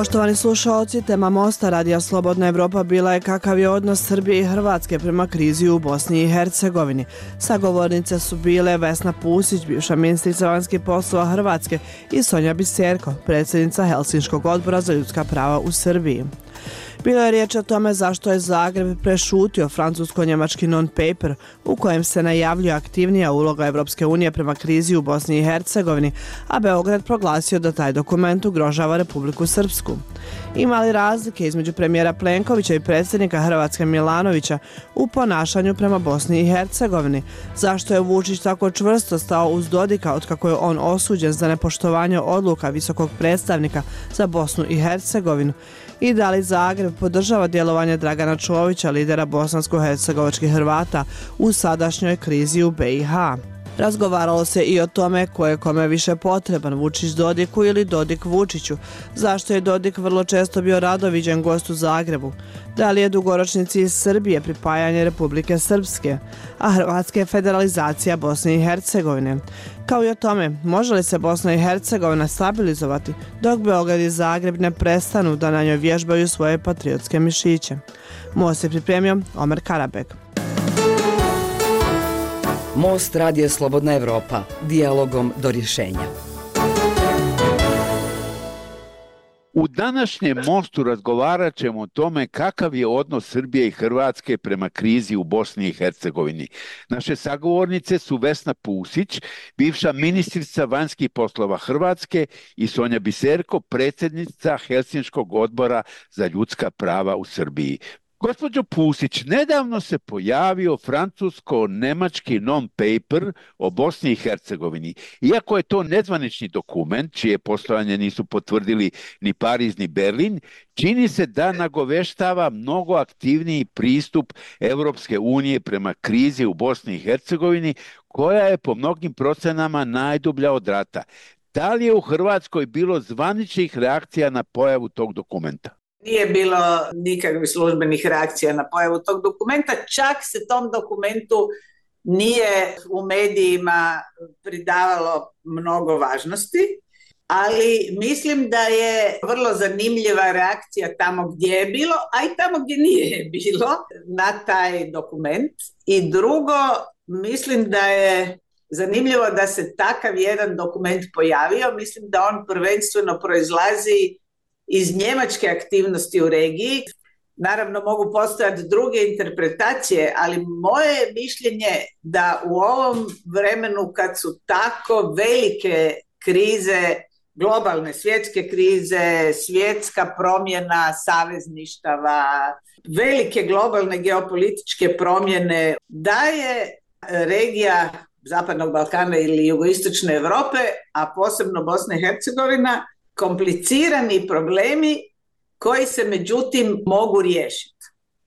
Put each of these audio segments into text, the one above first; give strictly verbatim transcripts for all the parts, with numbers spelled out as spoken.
Poštovani slušalci, tema Mosta Radija Slobodna Evropa bila je kakav je odnos Srbije i Hrvatske prema krizi u Bosni i Hercegovini. Sagovornice su bile Vesna Pusić, bivša ministrica vanjskih poslova Hrvatske, i Sonja Biserko, predsjednica Helsinškog odbora za ljudska prava u Srbiji. Bilo je riječ o tome zašto je Zagreb prešutio francusko-njemački non-paper u kojem se najavljuje aktivnija uloga Evropske unije prema krizi u Bosni i Hercegovini, a Beograd proglasio da taj dokument ugrožava Republiku Srpsku. Ima li razlike između premijera Plenkovića i predsjednika Hrvatske Milanovića u ponašanju prema Bosni i Hercegovini? Zašto je Vučić tako čvrsto stao uz Dodika otkako je on osuđen za nepoštovanje odluka visokog predstavnika za Bosnu i Hercegovinu? I da li Zagreb podržava djelovanje Dragana Čovića, lidera bosansko-hercegovačkih Hrvata, u sadašnjoj krizi u be i ha? Razgovaralo se i o tome ko je kome više potreban, Vučić Dodiku ili Dodik Vučiću. Zašto je Dodik vrlo često bio rado viđen gost u Zagrebu? Da li je dugoročni cilj Srbije pripajanje Republike Srpske, a Hrvatske je federalizacija Bosne i Hercegovine? Kao i o tome, može li se Bosna i Hercegovina stabilizovati dok Beograd i Zagreb ne prestanu da na njoj vježbaju svoje patriotske mišiće? Most je pripremio Omer Karabek. Most Radija Slobodna Evropa, dijalogom do rješenja. U današnjem Mostu razgovarat ćemo o tome kakav je odnos Srbije i Hrvatske prema krizi u Bosni i Hercegovini. Naše sagovornice su Vesna Pusić, bivša ministrica vanjskih poslova Hrvatske, i Sonja Biserko, predsjednica Helsinškog odbora za ljudska prava u Srbiji. Gospođo Pusić, nedavno se pojavio francusko-nemački non-paper o Bosni i Hercegovini. Iako je to nezvanični dokument, čije postojanje nisu potvrdili ni Pariz ni Berlin, čini se da nagoveštava mnogo aktivniji pristup Evropske unije prema krizi u Bosni i Hercegovini, koja je po mnogim procenama najdublja od rata. Da li je u Hrvatskoj bilo zvaničnih reakcija na pojavu tog dokumenta? Nije bilo nikakvih službenih reakcija na pojavu tog dokumenta, čak se tom dokumentu nije u medijima pridavalo mnogo važnosti, ali mislim da je vrlo zanimljiva reakcija tamo gdje je bilo, a i tamo gdje nije bilo na taj dokument. I drugo, mislim da je zanimljivo da se takav jedan dokument pojavio. Mislim da on prvenstveno proizlazi iz njemačke aktivnosti u regiji. Naravno, mogu postojati druge interpretacije, ali moje mišljenje da u ovom vremenu kad su tako velike krize, globalne svjetske krize, svjetska promjena savezništava, velike globalne geopolitičke promjene, da je regija Zapadnog Balkana ili jugoistočne Europe, a posebno Bosna i Hercegovina, komplicirani problemi koji se međutim mogu riješiti.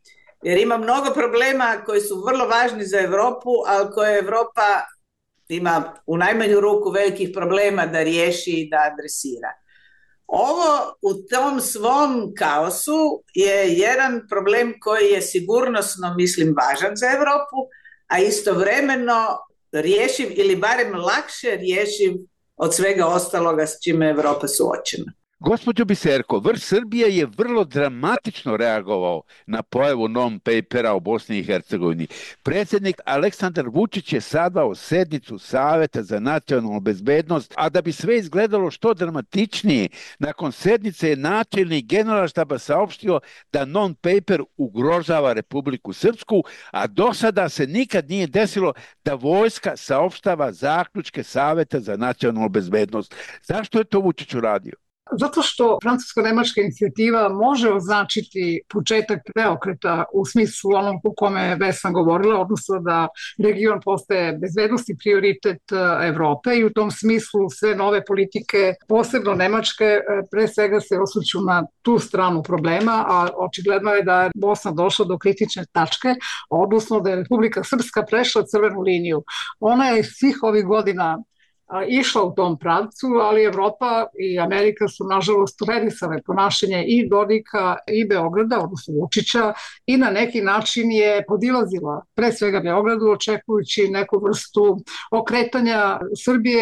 Jer ima mnogo problema koji su vrlo važni za Europu, ali koje Europa ima u najmanju ruku velikih problema da riješi i da adresira. Ovo u tom svom kaosu je jedan problem koji je sigurnosno, mislim, važan za Europu, a istovremeno rješiv ili barem lakše rješiv od svega ostaloga s čime je Europa suočena. Gospođo Biserko, vrh Srbije je vrlo dramatično reagovao na pojavu non-papera o Bosni i Hercegovini. Predsjednik Aleksandar Vučić je sazvao sednicu Saveta za nacionalnu bezbednost, a da bi sve izgledalo što dramatičnije, nakon sednice je načelnik Generalštaba saopštio da non-paper ugrožava Republiku Srpsku, a do sada se nikad nije desilo da vojska saopštava zaključke Saveta za nacionalnu bezbednost. Zašto je to Vučić uradio? Zato što francusko-nemačka inicijativa može označiti početak preokreta u smislu onom u kome je Vesna govorila, odnosno da region postaje bezbednosni prioritet Evrope i u tom smislu sve nove politike, posebno nemačke, pre svega se osvrću na tu stranu problema, a očigledno je da je Bosna došla do kritične tačke, odnosno da je Republika Srpska prešla crvenu liniju. Ona je svih ovih godina išla u tom pravcu, ali Evropa i Amerika su nažalost redisale ponašanje i Dodika i Beograda, odnosno Vučića, i na neki način je podilazila pre svega Beogradu, očekujući neku vrstu okretanja Srbije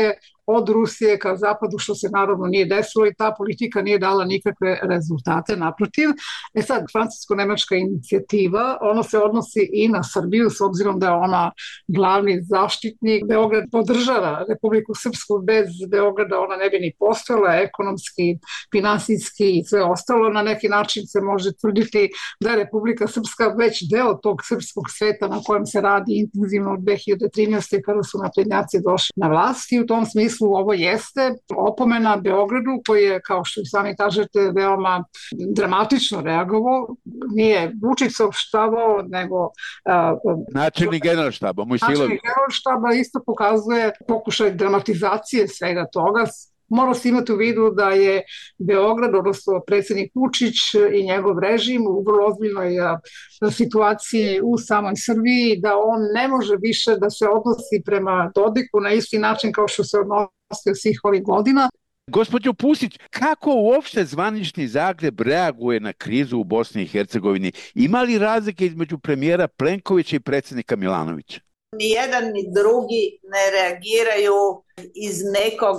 od Rusije ka zapadu, što se naravno nije desilo i ta politika nije dala nikakve rezultate, naprotiv. E sad, francusko-nemačka inicijativa, ona se odnosi i na Srbiju, s obzirom da je ona glavni zaštitnik. Beograd podržava Republiku Srpsku, bez Beograda ona ne bi ni postojala, ekonomski, finansijski i sve ostalo. Na neki način se može tvrditi da je Republika Srpska već deo tog srpskog sveta na kojem se radi intenzivno od dve hiljade trinaeste. kada su naprednjaci došli na vlast i u tom smislu ovo jeste opomena Beogradu koji je, kao što sami kažete, veoma dramatično reagovao. Nije Vučić saopštavao, nego uh, načelnik generalštaba, Mojsilović. Načelnik generalštaba isto pokazuje pokušaj dramatizacije svega toga. Mora se imati u vidu da je Beograd, odnosno predsjednik Vučić i njegov režim u vrlo ozbiljnoj situaciji u samoj Srbiji, da on ne može više da se odnosi prema Dodiku na isti način kao što se odnosio svih ovih godina. Gospođo Pusić, kako uopšte zvanični Zagreb reaguje na krizu u Bosni i Hercegovini? Ima li razlike između premijera Plenkovića i predsjednika Milanovića? Ni jedan ni drugi ne reagiraju iz nekog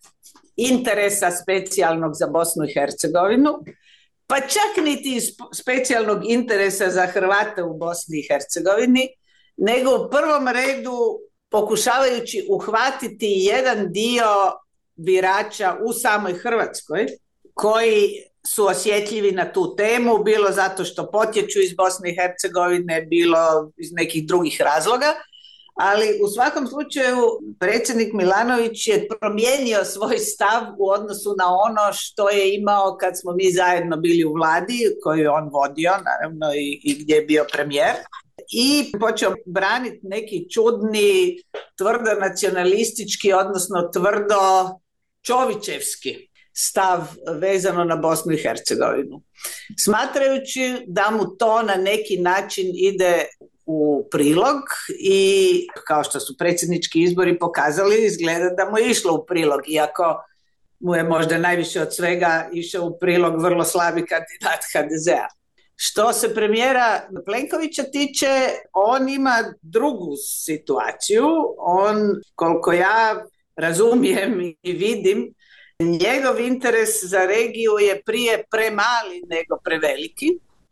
interesa specijalnog za Bosnu i Hercegovinu, pa čak niti iz specijalnog interesa za Hrvate u Bosni i Hercegovini, nego u prvom redu pokušavajući uhvatiti jedan dio birača u samoj Hrvatskoj koji su osjetljivi na tu temu, bilo zato što potječu iz Bosne i Hercegovine, bilo iz nekih drugih razloga. Ali u svakom slučaju predsjednik Milanović je promijenio svoj stav u odnosu na ono što je imao kad smo mi zajedno bili u vladi koju je on vodio, naravno i, i gdje je bio premijer, i počeo braniti neki čudni, tvrdo nacionalistički, odnosno tvrdo čovićevski stav vezano na Bosnu i Hercegovinu. Smatrajući da mu to na neki način ide u prilog i kao što su predsjednički izbori pokazali, izgleda da mu je išlo u prilog, iako mu je možda najviše od svega išao u prilog vrlo slabi kandidat ha de zea. Što se premijera Plenkovića tiče, on ima drugu situaciju. On, koliko ja razumijem i vidim, njegov interes za regiju je prije premali nego preveliki.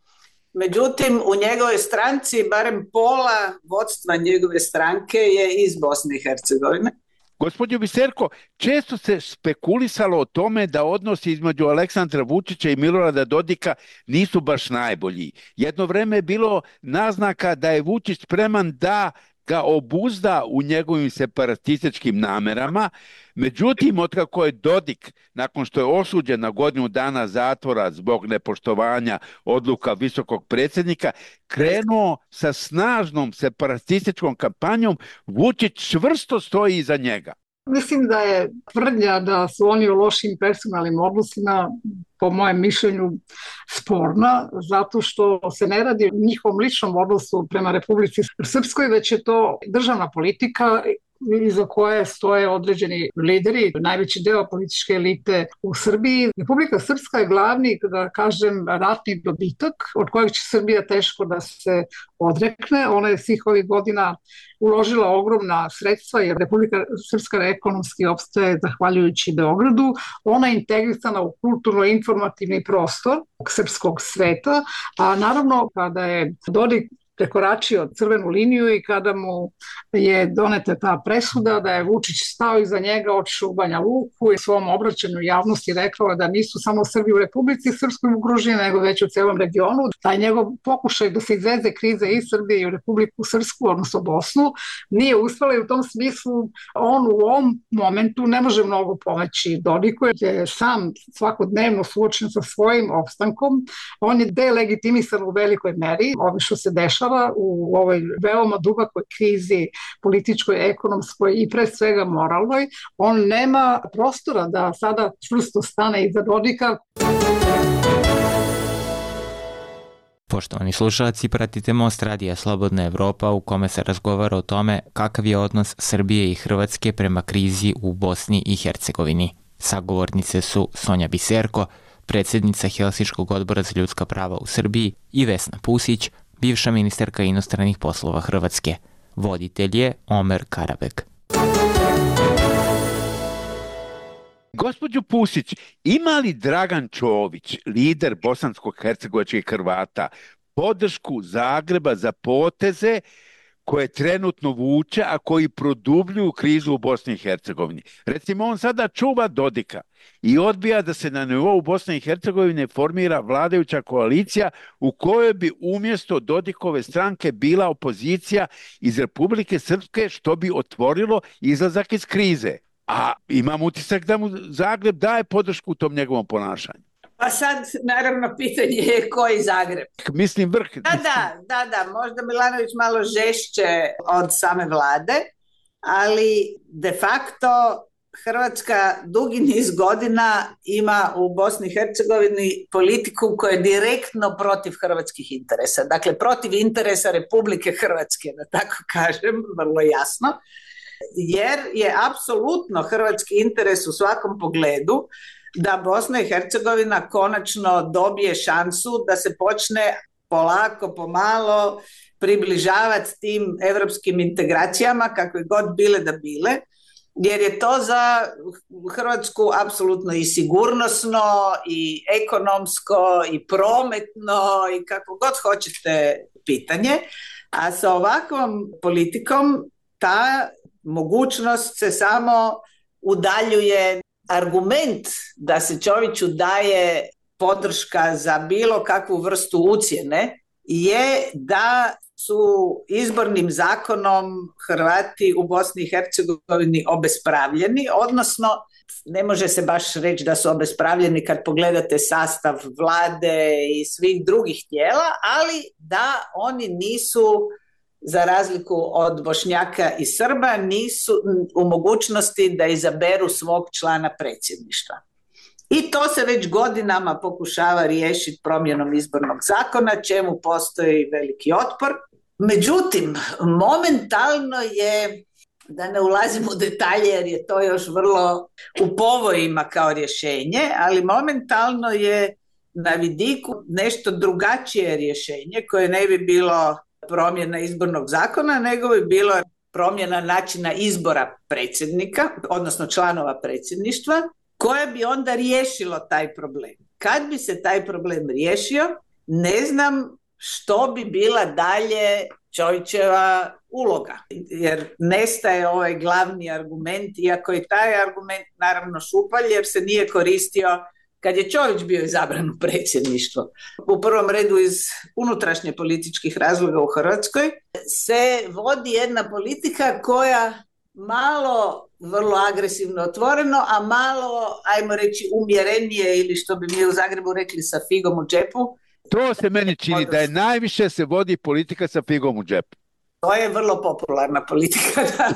Međutim, u njegovoj stranci barem pola vodstva njegove stranke je iz Bosne i Hercegovine. Gospođo Biserko, često se spekulisalo o tome da odnosi između Aleksandra Vučića i Milorada Dodika nisu baš najbolji. Jedno vreme je bilo naznaka da je Vučić spreman da ga obuzda u njegovim separatističkim namerama. Međutim, otkako je Dodik, nakon što je osuđen na godinu dana zatvora zbog nepoštovanja odluka visokog predsjednika, krenuo sa snažnom separatističkom kampanjom, Vučić čvrsto stoji iza njega. Mislim da je tvrdnja da su oni u lošim personalnim odnosima, po mojem mišljenju, sporna, zato što se ne radi o njihovom ličnom odnosu prema Republici Srpskoj, već je to državna politika iza koje stoje određeni lideri, najveći deo političke elite u Srbiji. Republika Srpska je glavni, da kažem, ratni dobitak od kojeg će Srbija teško da se odrekne. Ona je svih ovih godina uložila ogromna sredstva jer Republika Srpska ekonomski opstaje zahvaljujući Beogradu. Ona je integrisana u kulturno-informativni prostor srpskog sveta, a naravno kada je Dodik prekoračio crvenu liniju i kada mu je doneta ta presuda da je Vučić stao iza njega, otišao u Banja Luku i svom obraćanju javnosti rekao da nisu samo Srbi u Republici Srpskoj ugroženi, nego već u celom regionu. Taj njegov pokušaj da se izveze krize iz Srbije i u Republiku Srpsku, odnosno Bosnu, nije uspela i u tom smislu on u ovom momentu ne može mnogo pomoći Dodiku, jer je sam svakodnevno suočen sa svojim opstankom. On je delegitimisan u velikoj meri, ovo što se dešava u ovoj veoma dubokoj krizi političkoj, ekonomskoj i pre svega moralnoj. On nema prostora da sada čvrsto stane iza Dodika. Poštovani slušalci, pratite Most radija Slobodna Evropa u kome se razgovara o tome kakav je odnos Srbije i Hrvatske prema krizi u Bosni i Hercegovini. Sagovornice su Sonja Biserko, predsjednica Helsinškog odbora za ljudska prava u Srbiji, i Vesna Pusić, bivša ministarka inostranih poslova Hrvatske. Voditelj je Omer Karabek. Gospođo Pusić, ima li Dragan Čović, lider bosansko-hercegovačkih Hrvata, podršku Zagreba za poteze koje trenutno vuče, a koji produbljuju krizu u Bosni i Hercegovini? Recimo, on sada čuva Dodika i odbija da se na nivou Bosne i Hercegovine formira vladajuća koalicija u kojoj bi umjesto Dodikove stranke bila opozicija iz Republike Srpske, što bi otvorilo izlazak iz krize. A imam utisak da mu Zagreb daje podršku u tom njegovom ponašanju. Pa sad, naravno, pitanje je koji Zagreb. Mislim vrh. Da, da, da, da, možda Milanović malo žešće od same vlade, ali de facto Hrvatska dugi niz godina ima u Bosni i Hercegovini politiku koja je direktno protiv hrvatskih interesa. Dakle, protiv interesa Republike Hrvatske, da tako kažem, vrlo jasno. Jer je apsolutno hrvatski interes u svakom pogledu da Bosna i Hercegovina konačno dobije šansu da se počne polako, pomalo približavati tim evropskim integracijama, kakve god bile da bile, jer je to za Hrvatsku apsolutno i sigurnosno, i ekonomsko, i prometno, i kako god hoćete pitanje. A sa ovakvom politikom ta mogućnost se samo udaljuje. Argument da se Čoviću daje podrška za bilo kakvu vrstu ucjene je da su izbornim zakonom Hrvati u Bosni i Hercegovini obespravljeni, odnosno ne može se baš reći da su obespravljeni kad pogledate sastav vlade i svih drugih tijela, ali da oni nisu, za razliku od Bošnjaka i Srba, nisu u mogućnosti da izaberu svog člana predsjedništva. I to se već godinama pokušava riješiti promjenom izbornog zakona, čemu postoji veliki otpor. Međutim, momentalno je, da ne ulazim u detalje jer je to još vrlo u povojima kao rješenje, ali momentalno je na vidiku nešto drugačije rješenje koje ne bi bilo promjena izbornog zakona, nego bi bilo promjena načina izbora predsjednika, odnosno članova predsjedništva, koje bi onda riješilo taj problem. Kad bi se taj problem riješio, ne znam što bi bila dalje Čovićeva uloga, jer nestaje ovaj glavni argument, iako je taj argument naravno šupalj, jer se nije koristio kad je Čović bio izabran u predsjedništvo. U prvom redu iz unutrašnje političkih razloga u Hrvatskoj se vodi jedna politika koja malo vrlo agresivno otvoreno, a malo, ajmo reći, umjerenije ili što bi mi u Zagrebu rekli sa figom u džepu. To se meni čini da je najviše se vodi politika sa figom u džepu. To je vrlo popularna politika, da.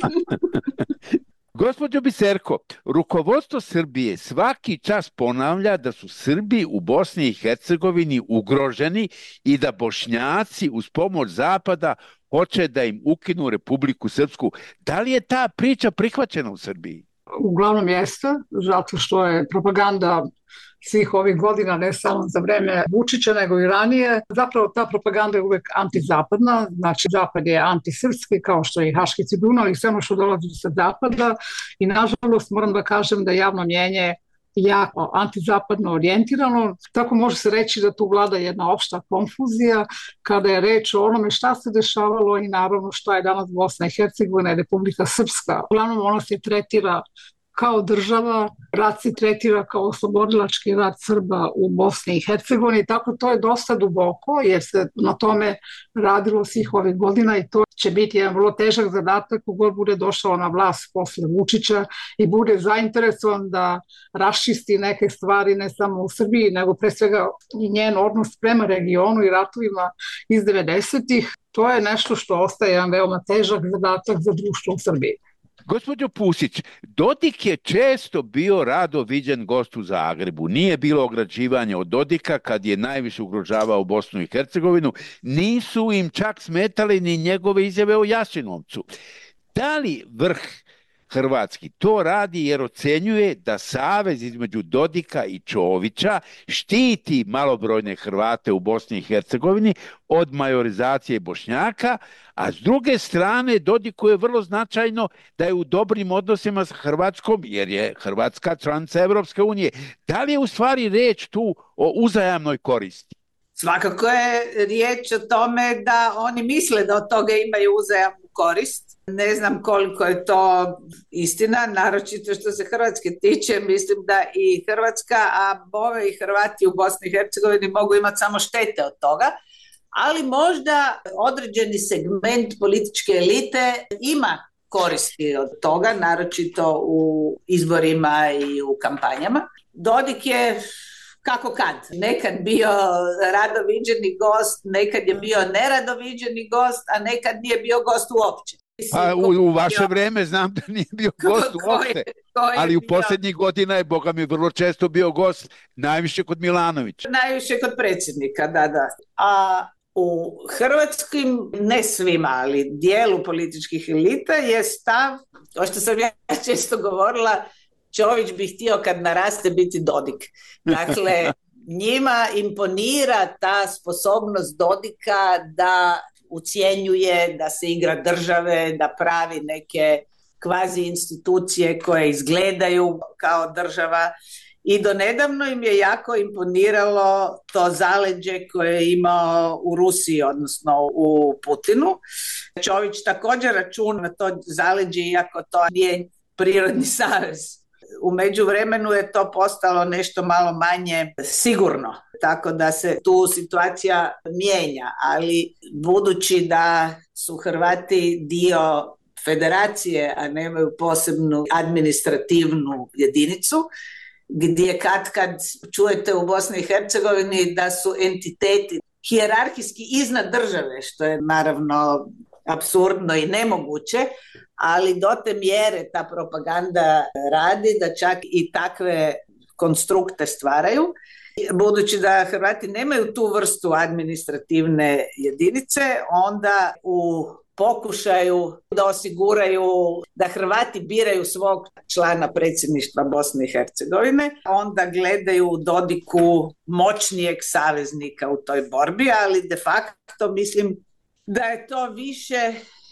Gospođo Biserko, rukovodstvo Srbije svaki čas ponavlja da su Srbi u Bosni i Hercegovini ugroženi i da Bošnjaci uz pomoć Zapada hoće da im ukinu Republiku Srpsku. Da li je ta priča prihvaćena u Srbiji? Uglavnom jeste, zato što je propaganda svih ovih godina, ne samo za vreme Vučića, nego i ranije. Zapravo ta propaganda je uvek antizapadna, znači Zapad je antisrpski, kao što je i Haški tribunal i sve ono što dolazi sa Zapada. I nažalost moram da kažem da javno mnjenje jako antizapadno orijentirano. Tako može se reći da tu vlada jedna opšta konfuzija kada je reč o onome šta se dešavalo i naravno šta je danas Bosna i Hercegovina i Republika Srpska. Uglavnom ona se tretira kao država, rat se tretira kao oslobodilački rat Srba u Bosni i Hercegovini, tako to je dosta duboko jer se na tome radilo svih ovih godina i to će biti jedan vrlo težak zadatak kogod bude došao na vlast posle Vučića i bude zainteresovan da raščisti neke stvari ne samo u Srbiji, nego pre svega i njen odnos prema regionu i ratovima iz devedesetih. To je nešto što ostaje jedan veoma težak zadatak za društvo u Srbiji. Gospođo Pusić, Dodik je često bio rado viđen gost u Zagrebu. Nije bilo ograđivanja od Dodika kad je najviše ugrožavao Bosnu i Hercegovinu. Nisu im čak smetali ni njegove izjave o Jasenovcu. Da li vrh hrvatski. To radi jer ocenjuje da savez između Dodika i Čovića štiti malobrojne Hrvate u Bosni i Hercegovini od majorizacije Bošnjaka, a s druge strane Dodiku je vrlo značajno da je u dobrim odnosima s Hrvatskom, jer je Hrvatska članica Evropske unije. Da li je u stvari reč tu o uzajamnoj koristi? Svakako je riječ o tome da oni misle da od toga imaju uzajamnu korist. Ne znam koliko je to istina, naročito što se Hrvatske tiče, mislim da i Hrvatska, a bove i Hrvati u Bosni i Hercegovini mogu imati samo štete od toga, ali možda određeni segment političke elite ima koristi od toga, naročito u izborima i u kampanjama. Dodik je kako kad, nekad bio radoviđeni gost, nekad je bio neradoviđeni gost, a nekad nije bio gost uopće. A u, u vaše bio... vrijeme znam da nije bio gost uopće, ali u bio... posljednjih godina je, Boga mi, vrlo često bio gost, najviše kod Milanovića. Najviše kod predsjednika, da, da. A u hrvatskim, ne svima, ali dijelu političkih elita je stav, to što sam ja često govorila, Čović bi htio kad naraste biti Dodik. Dakle, njima imponira ta sposobnost Dodika da ucjenjuje, da se igra države, da pravi neke kvazi institucije koje izgledaju kao država. I donedavno im je jako imponiralo to zaleđe koje je imao u Rusiji, odnosno u Putinu. Čović također računa na to zaleđe, iako to nije prirodni savez. U međuvremenu je to postalo nešto malo manje sigurno, tako da se tu situacija mijenja, ali budući da su Hrvati dio federacije, a nemaju posebnu administrativnu jedinicu, gdje kad kad čujete u Bosni i Hercegovini da su entiteti hijerarhijski iznad države, što je naravno apsurdno i nemoguće, ali do te mjere ta propaganda radi da čak i takve konstrukte stvaraju. Budući da Hrvati nemaju tu vrstu administrativne jedinice, onda u pokušaju da osiguraju da Hrvati biraju svog člana predsjedništva Bosne i Hercegovine, onda gledaju u Dodiku moćnijeg saveznika u toj borbi, ali de facto mislim da je to više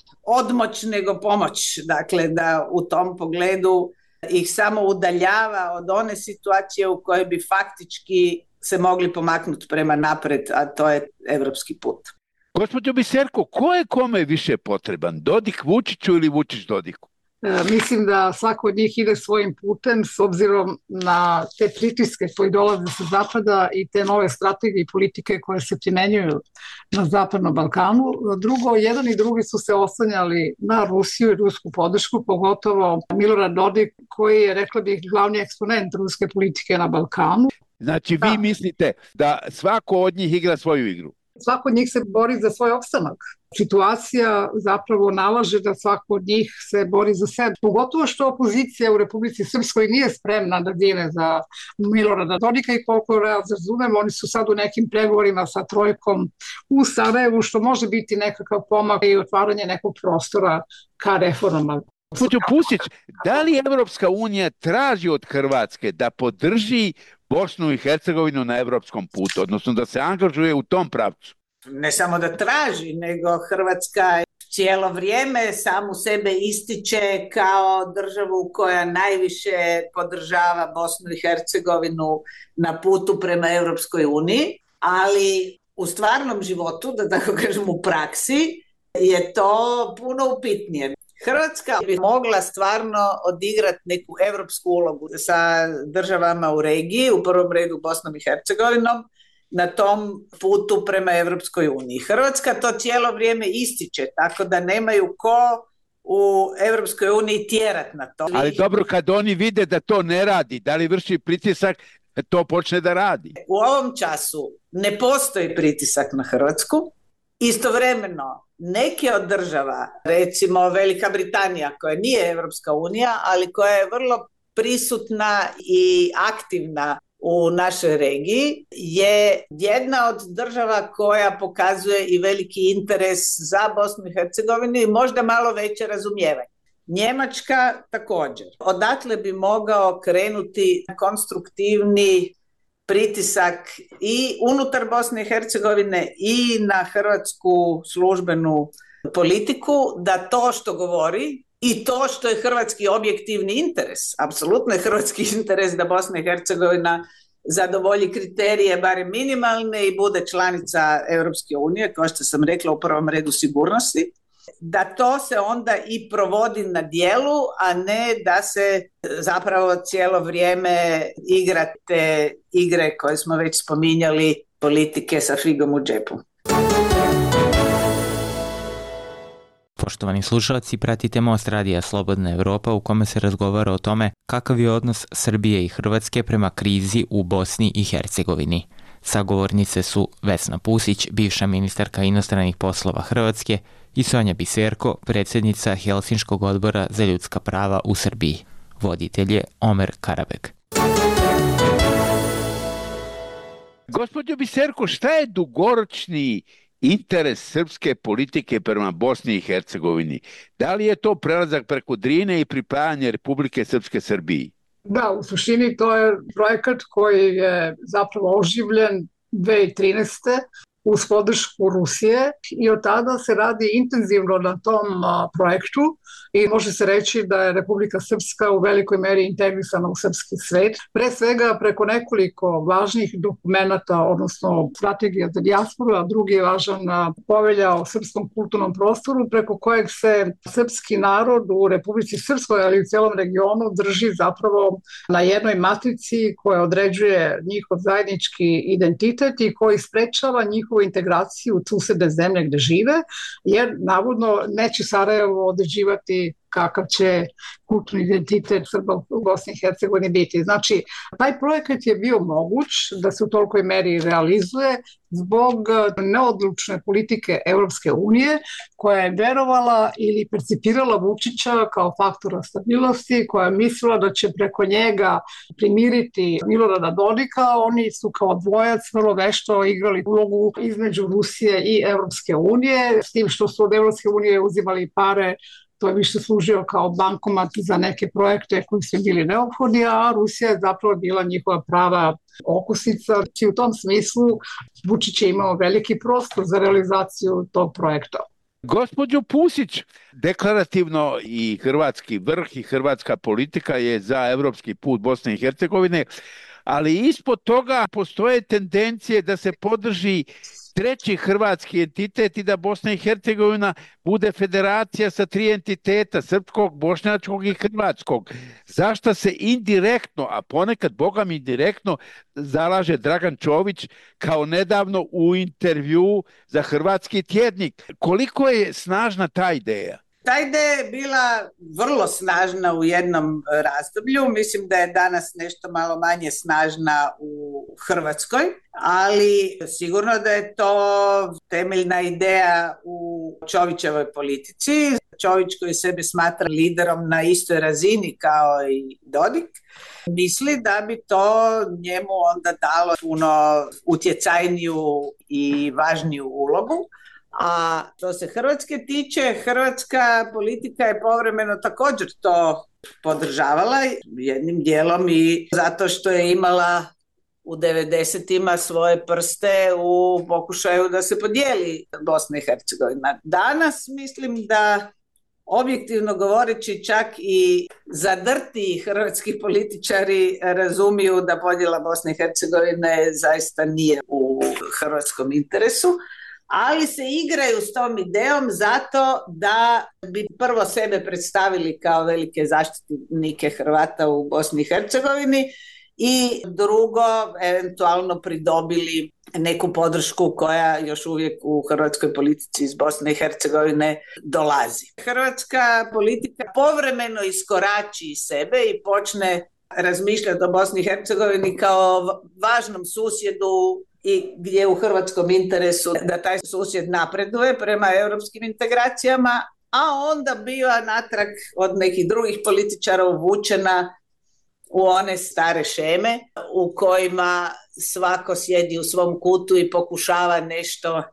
odmoć nego pomoć, dakle da u tom pogledu ih samo udaljava od one situacije u kojoj bi faktički se mogli pomaknuti prema napred, a to je evropski put. Gospođo Biserko, ko je kome više potreban? Dodik Vučiću ili Vučić Dodiku? E, mislim da svako od njih ide svojim putem s obzirom na te pritiske koji dolaze sa zapada i te nove strategije i politike koje se primenjuju na Zapadnom Balkanu. Drugo, jedan i drugi su se oslanjali na Rusiju i rusku podršku, pogotovo Milorad Dodik koji je, rekla bih, glavni eksponent ruske politike na Balkanu. Znači vi da. mislite da svako od njih igra svoju igru? Svako od njih se bori za svoj opstanak. Situacija zapravo nalaže da svako od njih se bori za sebe. Pogotovo što opozicija u Republici Srpskoj nije spremna da dine za Milorada Dodika i koliko razumem, oni su sad u nekim pregovorima sa trojkom u Sarajevu, što može biti nekakav pomak i otvaranje nekog prostora ka reformama. Gospođo Pusić, da li Evropska unija traži od Hrvatske da podrži Bosnu i Hercegovinu na evropskom putu, odnosno da se angažuje u tom pravcu? Ne samo da traži, nego Hrvatska cijelo vrijeme samu sebe ističe kao državu koja najviše podržava Bosnu i Hercegovinu na putu prema Evropskoj uniji, ali u stvarnom životu, da tako kažem u praksi, je to puno upitnije. Hrvatska bi mogla stvarno odigrati neku evropsku ulogu sa državama u regiji, u prvom redu Bosnom i Hercegovinom, na tom putu prema Evropskoj uniji. Hrvatska to cijelo vrijeme ističe, tako da nemaju ko u Evropskoj uniji tjerat na to. Ali dobro, kad oni vide da to ne radi, da li vrši pritisak, to počne da radi? U ovom času ne postoji pritisak na Hrvatsku. Istovremeno, neke od država, recimo Velika Britanija, koja nije Evropska unija, ali koja je vrlo prisutna i aktivna u našoj regiji, je jedna od država koja pokazuje i veliki interes za Bosnu i Hercegovinu i možda malo veće razumijevanje. Njemačka također. Odatle bi mogao krenuti konstruktivni pritisak i unutar Bosne i Hercegovine i na hrvatsku službenu politiku da to što govori i to što je hrvatski objektivni interes, apsolutno je hrvatski interes da Bosna i Hercegovina zadovolji kriterije barem minimalne i bude članica Europske unije, kao što sam rekla, u prvom redu sigurnosti, da to se onda i provodi na djelu, a ne da se zapravo cijelo vrijeme igra te igre koje smo već spominjali, politike sa figom u džepu. Poštovani slušalci, pratite Most radija Slobodna Evropa u kome se razgovara o tome kakav je odnos Srbije i Hrvatske prema krizi u Bosni i Hercegovini. Sagovornice su Vesna Pusić, bivša ministarka inostranih poslova Hrvatske, i Sonja Biserko, predsjednica Helsinškog odbora za ljudska prava u Srbiji. Voditelj je Omer Karabek. Gospođo Biserko, šta je dugoročni interes srpske politike prema Bosni i Hercegovini? Da li je to prelazak preko Drine i pripajanje Republike Srpske Srbiji? Da, u suštini to je projekat koji je zapravo oživljen dve hiljade trinaeste. uz podršku Rusije i od tada se radi intenzivno na tom a, projektu i može se reći da je Republika Srpska u velikoj meri integrisana u srpski svet. Pre svega preko nekoliko važnih dokumenata, odnosno strategija za dijasporu, a drugi je važan povelja o srpskom kulturnom prostoru, preko kojeg se srpski narod u Republici Srpskoj, ali i u cijelom regionu drži zapravo na jednoj matrici koja određuje njihov zajednički identitet i koji sprečava njihovu integraciju u susedne zemlje gde žive, jer navodno neće Sarajevo određivati kakav će kulturni identitet Srba u Bosni i Hercegovini biti. Znači, taj projekat je bio moguć da se u tolikoj meri realizuje zbog neodlučne politike Europske unije koja je verovala ili percipirala Vučića kao faktora stabilnosti, koja je mislila da će preko njega primiriti Milorada Dodika. Oni su kao dvojac vrlo vešto igrali ulogu između Rusije i Europske unije, s tim što su od Europske unije uzimali pare. To je više služio kao bankomat za neke projekte koji su bili neophodni, a Rusija je zapravo bila njihova prava okosnica. I u tom smislu Vučić je imao veliki prostor za realizaciju tog projekta. Gospođo Pusić, deklarativno i hrvatski vrh i hrvatska politika je za evropski put Bosne i Hercegovine, ali ispod toga postoje tendencije da se podrži treći hrvatski entitet i da Bosna i Hercegovina bude federacija sa tri entiteta, srpskog, bošnjačkog i hrvatskog. Zašto se indirektno, a ponekad bogam indirektno, zalaže Dragan Čović kao nedavno u intervju za Hrvatski tjednik? Koliko je snažna ta ideja? Ta ideja je bila vrlo snažna u jednom razdoblju, mislim da je danas nešto malo manje snažna u Hrvatskoj, ali sigurno da je to temeljna ideja u Čovićevoj politici. Čović koji sebe smatra liderom na istoj razini kao i Dodik, misli da bi to njemu onda dalo puno utjecajniju i važniju ulogu. A što se Hrvatske tiče, hrvatska politika je povremeno također to podržavala jednim dijelom i zato što je imala u devedesetima svoje prste u pokušaju da se podijeli Bosna i Hercegovina. Danas mislim da objektivno govoreći čak i zadrti hrvatski političari razumiju da podjela Bosne i Hercegovine zaista nije u hrvatskom interesu, ali se igraju s tom idejom zato da bi prvo sebe predstavili kao velike zaštitnike Hrvata u Bosni i Hercegovini i drugo eventualno pridobili neku podršku koja još uvijek u hrvatskoj politici iz Bosne i Hercegovine dolazi. Hrvatska politika povremeno iskorači iz sebe i počne razmišljati o Bosni i Hercegovini kao važnom susjedu i gdje je u hrvatskom interesu da taj susjed napreduje prema europskim integracijama, a onda biva natrag od nekih drugih političara uvučena u one stare šeme u kojima svako sjedi u svom kutu i pokušava nešto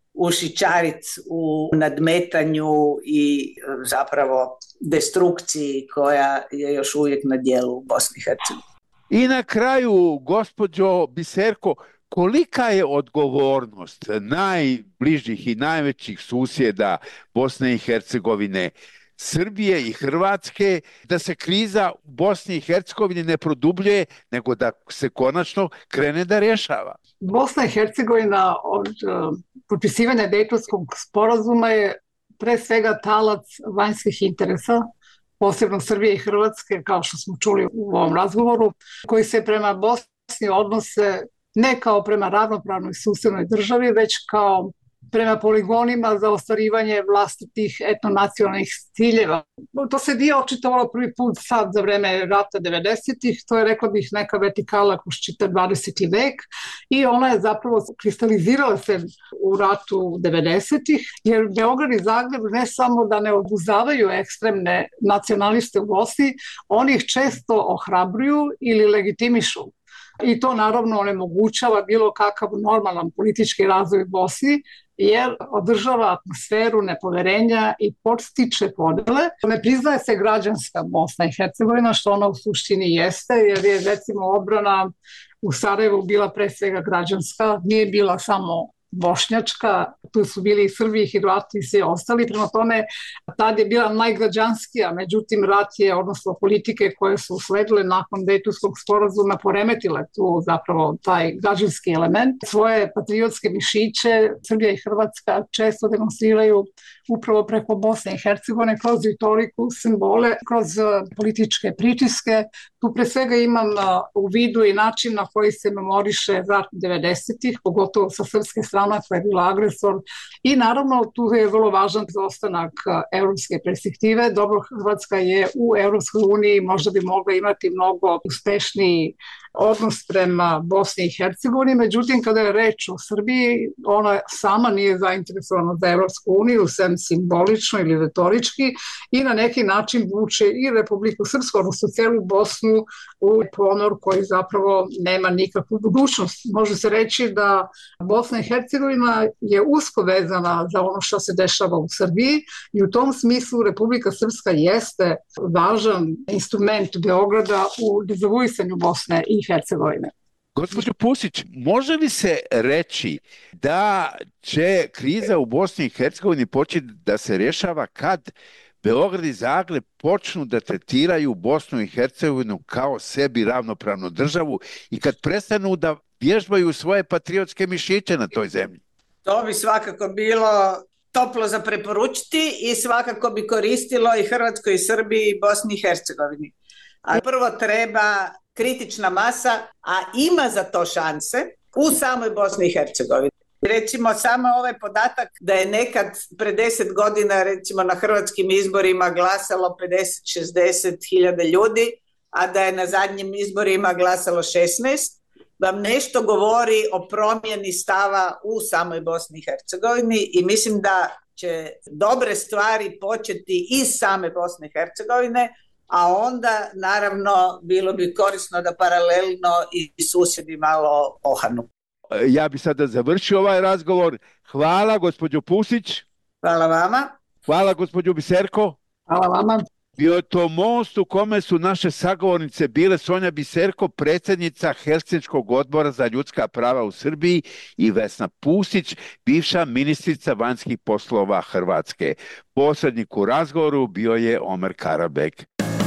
ušićariti u nadmetanju i zapravo destrukciji koja je još uvijek na djelu u Bosni i Hercegovini. I na kraju, gospođo Biserko, kolika je odgovornost najbližih i najvećih susjeda Bosne i Hercegovine, Srbije i Hrvatske, da se kriza u Bosni i Hercegovini ne produbljuje, nego da se konačno krene da rješava? Bosna i Hercegovina od uh, potpisivanja Dejtonskog sporazuma je pre svega talac vanjskih interesa, posebno Srbije i Hrvatske, kao što smo čuli u ovom razgovoru, koji se prema Bosni odnose ne kao prema ravnopravnoj susednoj državi, već kao prema poligonima za ostvarivanje vlastitih etnonacionalnih ciljeva. To se nije očitovalo prvi put sad za vreme rata devedesetih, to je, rekla bih, neka vertikala kroz čitav dvadeseti vek i ona je zapravo kristalizirala se u ratu devedesetih, jer Beograd i Zagreb ne samo da ne obuzavaju ekstremne nacionaliste u Bosni, oni ih često ohrabruju ili legitimišu. I to naravno onemogućava bilo kakav normalan politički razvoj u Bosni, jer održava atmosferu nepoverenja i podstiče podele. Ne priznaje se građanska Bosna i Hercegovina, što ona u suštini jeste, jer je recimo odbrana u Sarajevu bila pre svega građanska, nije bila samo bošnjačka, tu su bili i Srbi, i Hrvati i svi ostali, prema tome tad je bila najgrađanskija, međutim rat je, odnosno politike koje su usledile nakon Dejtonskog sporazuma poremetile tu zapravo taj građanski element. Svoje patriotske mišiće Srbija i Hrvatska često demonstriraju upravo preko Bosne i Hercegovine, kroz retoriku, simbole, kroz političke pritiske. Tu pre svega imam u vidu i način na koji se memoriše rat devedesetih, pogotovo sa srpske strane koja je bila agresor. I naravno tu je vrlo važan ostanak evropske perspektive. Dobro, Hrvatska je u Evropskoj uniji, možda bi mogla imati mnogo uspešniji odnos prema Bosni i Hercegovini, međutim kada je reč o Srbiji, ona sama nije zainteresovana za Evropsku uniju, sem simbolično ili retorički, i na neki način vuče i Republiku Srpsku, odnosno celu Bosnu, u ponor koji zapravo nema nikakvu budućnost. Može se reći da Bosna i Hercegovina je usko vezana za ono što se dešava u Srbiji i u tom smislu Republika Srpska jeste važan instrument Beograda u dezavuisanju Bosne i Hercegovine. Gospođo Pusić, može li se reći da će kriza u Bosni i Hercegovini početi da se rješava kad Beograd i Zagreb počnu da tretiraju Bosnu i Hercegovinu kao sebi ravnopravnu državu i kad prestanu da vježbaju svoje patriotske mišiće na toj zemlji? To bi svakako bilo toplo za preporučiti i svakako bi koristilo i Hrvatskoj, i Srbiji, i Bosni i Hercegovini. A prvo treba kritična masa, a ima za to šanse u samoj Bosni i Hercegovini. Recimo samo ovaj podatak da je nekad pre deset godina recimo na hrvatskim izborima glasalo pedeset do šezdeset hiljada ljudi, a da je na zadnjim izborima glasalo šesnaest, vam nešto govori o promjeni stava u samoj Bosni i Hercegovini i mislim da će dobre stvari početi iz same Bosne i Hercegovine, a onda naravno bilo bi korisno da paralelno i susjedi malo ohanu. Ja bi sada završio ovaj razgovor. Hvala gospođo Pusić. Hvala vama. Hvala gospođo Biserko. Hvala vama. Bio je to most u kome su naše sagovornice bile Sonja Biserko, predsjednica Helsinškog odbora za ljudska prava u Srbiji, i Vesna Pusić, bivša ministrica vanjskih poslova Hrvatske. Posrednik u razgovoru bio je Omer Karabek.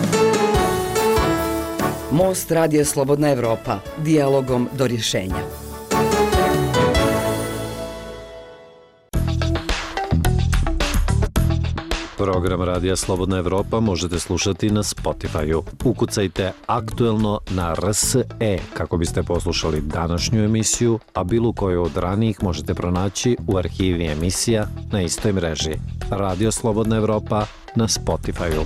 Most Radija Slobodna Evropa, dijalogom do rješenja. Program Radija Slobodna Evropa možete slušati na Spotify-u. Ukucajte aktuelno na R S E kako biste poslušali današnju emisiju, a bilo koju od ranijih možete pronaći u arhivi emisija na istoj mreži. Radio Slobodna Evropa na Spotify-u.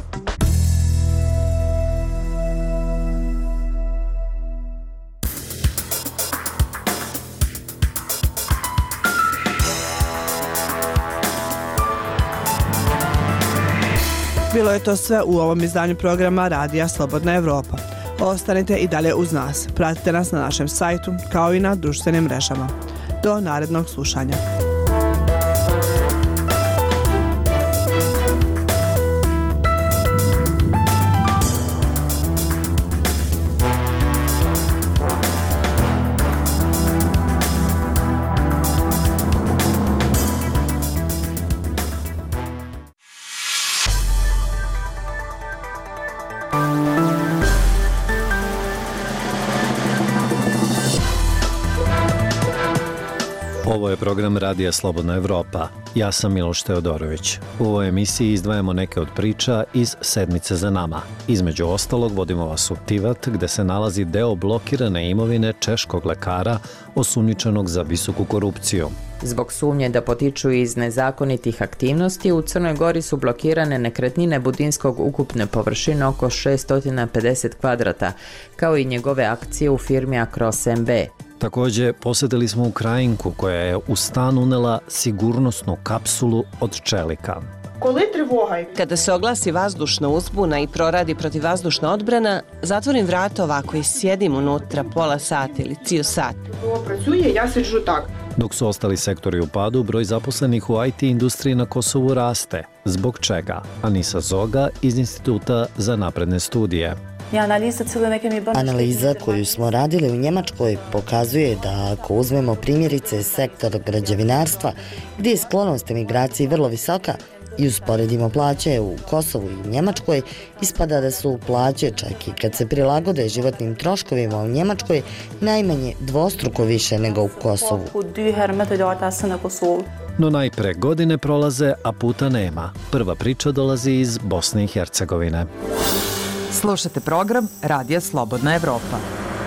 Bilo je to sve u ovom izdanju programa Radija Slobodna Evropa. Ostanite i dalje uz nas. Pratite nas na našem sajtu kao i na društvenim mrežama. Do narednog slušanja. Ovo je program Radija Slobodna Evropa. Ja sam Miloš Teodorović. U ovoj emisiji izdvajamo neke od priča iz sedmice za nama. Između ostalog vodimo vas u Tivat, gde se nalazi deo blokirane imovine češkog lekara osumnjičenog za visoku korupciju. Zbog sumnje da potiču iz nezakonitih aktivnosti, u Crnoj Gori su blokirane nekretnine Budinskog ukupne površine oko šesto pedeset kvadrata, kao i njegove akcije u firmi Akros M B. Takođe, posjetili smo Ukrajinku koja je u stan unela sigurnosnu kapsulu od čelika. Kada se oglasi vazdušna uzbuna i proradi protivvazdušna odbrana, zatvorim vrata ovako i sjedim unutra pola sata ili cijel sat. Dok su ostali sektori u padu, broj zaposlenih u I T industriji na Kosovu raste. Zbog čega? Anisa Zoga iz Instituta za napredne studije. Analiza koju smo radili u Njemačkoj pokazuje da ako uzmemo primjerice sektor građevinarstva, gdje je sklonost emigraciji vrlo visoka, i usporedimo plaće u Kosovu i Njemačkoj, ispada da su plaće, čak i kad se prilagode životnim troškovima u Njemačkoj, najmanje dvostruko više nego u Kosovu. No najpre godine prolaze, a puta nema. Prva priča dolazi iz Bosne i Hercegovine. Slušate program Radija Slobodna Evropa.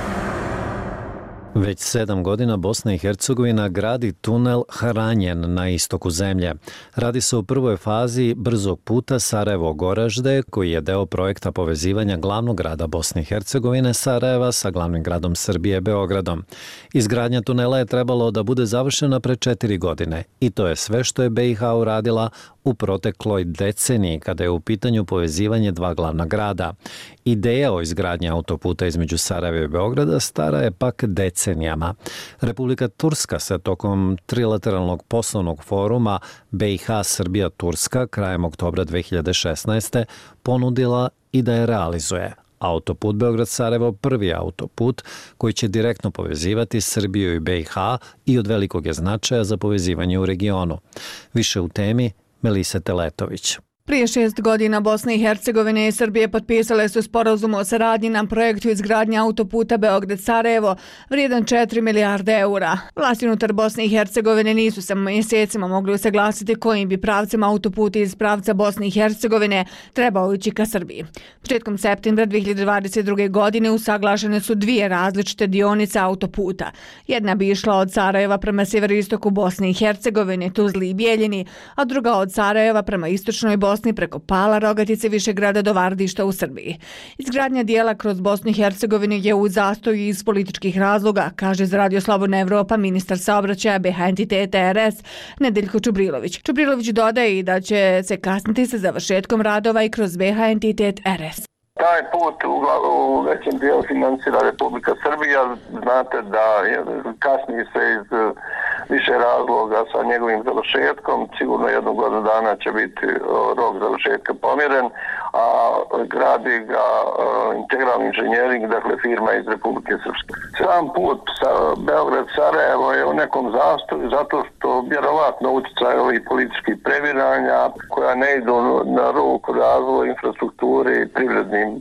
Već sedam godina Bosna i Hercegovina gradi tunel Haranjen na istoku zemlje. Radi se o prvoj fazi brzog puta Sarajevo-Goražde, koji je deo projekta povezivanja glavnog grada Bosne i Hercegovine Sarajeva sa glavnim gradom Srbije Beogradom. Izgradnja tunela je trebalo da bude završena pre četiri godine i to je sve što je B i H uradila u protekloj deceniji kada je u pitanju povezivanje dva glavna grada. Ideja o izgradnji autoputa između Sarajeva i Beograda stara je pak decenijama. Republika Turska se tokom trilateralnog poslovnog foruma B i H Srbija-Turska krajem oktobra dve hiljade šesnaeste. ponudila i da je realizuje. Autoput Beograd-Sarajevo prvi autoput koji će direktno povezivati Srbiju i B i H i od velikog je značaja za povezivanje u regionu. Više u temi Melise Teletović. Prije šest godina Bosna i Hercegovina i Srbije potpisale su sporazum o saradnji na projektu izgradnje autoputa Beograd-Sarajevo vrijedan četiri milijarde eura. Vlasti unutar Bosne i Hercegovine nisu se mjesecima mogli usaglasiti kojim bi pravcem autoputa iz pravca Bosne i Hercegovine trebao ići ka Srbiji. Početkom septembra dve hiljade dvadeset druge. godine usaglašene su dvije različite dionice autoputa. Jedna bi išla od Sarajeva prema sjeveroistoku Bosne i Hercegovine, Tuzli i Bijeljini, a druga od Sarajeva prema istočnoj Bosni preko Pala, Rogatice, Višegrada do Vardišta u Srbiji. Izgradnja dijela kroz Bosnu i Hercegovinu je u zastoju iz političkih razloga, kaže za Radio Slobodna Evropa ministar saobraćaja B H entiteta R S Nedeljko Čubrilović. Čubrilović dodaje i da će se kasniti sa završetkom radova i kroz B H entitet R S. Taj put u, u većem dijelu financira Republika Srbija. Znate da kasni se iz više razloga sa njegovim završetkom. Sigurno jednu godinu dana će biti rok završetka pomjeren, a gradi ga integralni inženjering, dakle firma iz Republike Srpske. Sam put sa Beograd-Sarajevo je u nekom zastoju zato što vjerovatno utjecaj ovih političkih previranja koja ne idu na ruku razvoju infrastrukture i privrednim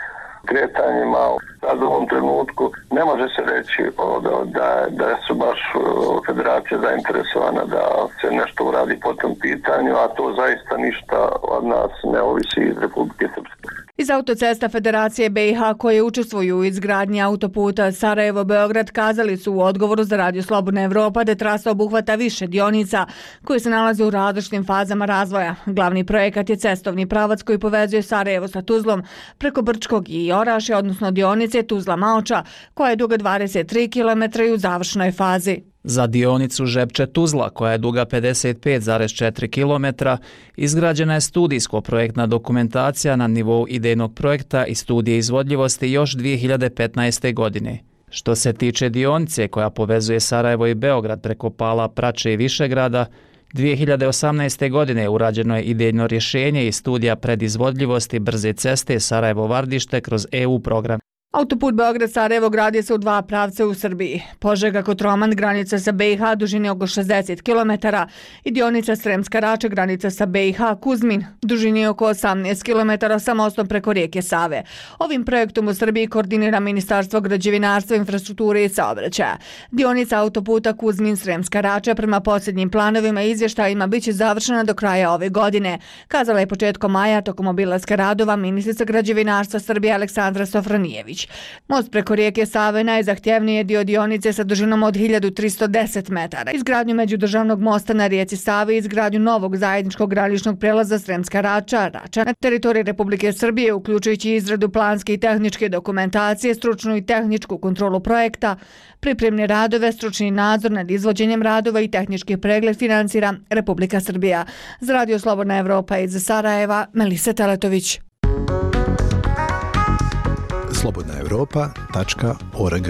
kretanjima. Sad u ovom trenutku ne može se reći da, da, da su baš federacija zainteresovana da se nešto uradi po tom pitanju, a to zaista ništa od nas ne ovisi iz Republike Srpske. Iz autocesta Federacije B i H koje učestvuju u izgradnji autoputa Sarajevo-Beograd kazali su u odgovoru za Radio Slobodna Evropa da trasa obuhvata više dionica koje se nalaze u različitim fazama razvoja. Glavni projekat je cestovni pravac koji povezuje Sarajevo sa Tuzlom preko Brčkog i Orašja, odnosno dionice Tuzla-Maoča koja je duga dvadeset tri kilometra i u završnoj fazi. Za dionicu Žepče-Tuzla, koja je duga pedeset pet zarez četiri kilometra, izgrađena je studijsko-projektna dokumentacija na nivou idejnog projekta i studije izvodljivosti još dvije hiljade petnaeste. godine. Što se tiče dionice koja povezuje Sarajevo i Beograd preko Pala, Prače i Višegrada, dvije hiljade osamnaeste. godine urađeno je idejno rješenje i studija predizvodljivosti brze ceste Sarajevo-Vardište kroz E U program. Autoput Beograd-Sarajevo gradi se u dva pravca u Srbiji. Požega-Kotroman, granica sa B i H, dužine oko šezdeset kilometara i dionica Sremska Rača, granica sa B i H, Kuzmin, dužini oko osamnaest kilometara sa mostom preko rijeke Save. Ovim projektom u Srbiji koordinira Ministarstvo građevinarstva, infrastrukture i saobraćaja. Dionica autoputa Kuzmin-Sremska Rača prema posljednjim planovima i izvještajima biće završena do kraja ove godine, kazala je početkom maja tokom obilaska radova ministrica građevinarstva Srbije Aleksandra Sofronijević. Most preko rijeke Save najzahtjevniji je dio dionice sa dužinom od hiljadu tristo deset metara. Izgradnju međudržavnog mosta na rijeci Savi i izgradnju novog zajedničkog graničnog prelaza Sremska Rača, Rača na teritoriji Republike Srbije, uključujući izradu planske i tehničke dokumentacije, stručnu i tehničku kontrolu projekta, pripremne radove, stručni nadzor nad izvođenjem radova i tehnički pregled financira Republika Srbija. Za Radio Slobodna Evropa iz Sarajeva, Melisa Teletović. slobodna evropa tačka org.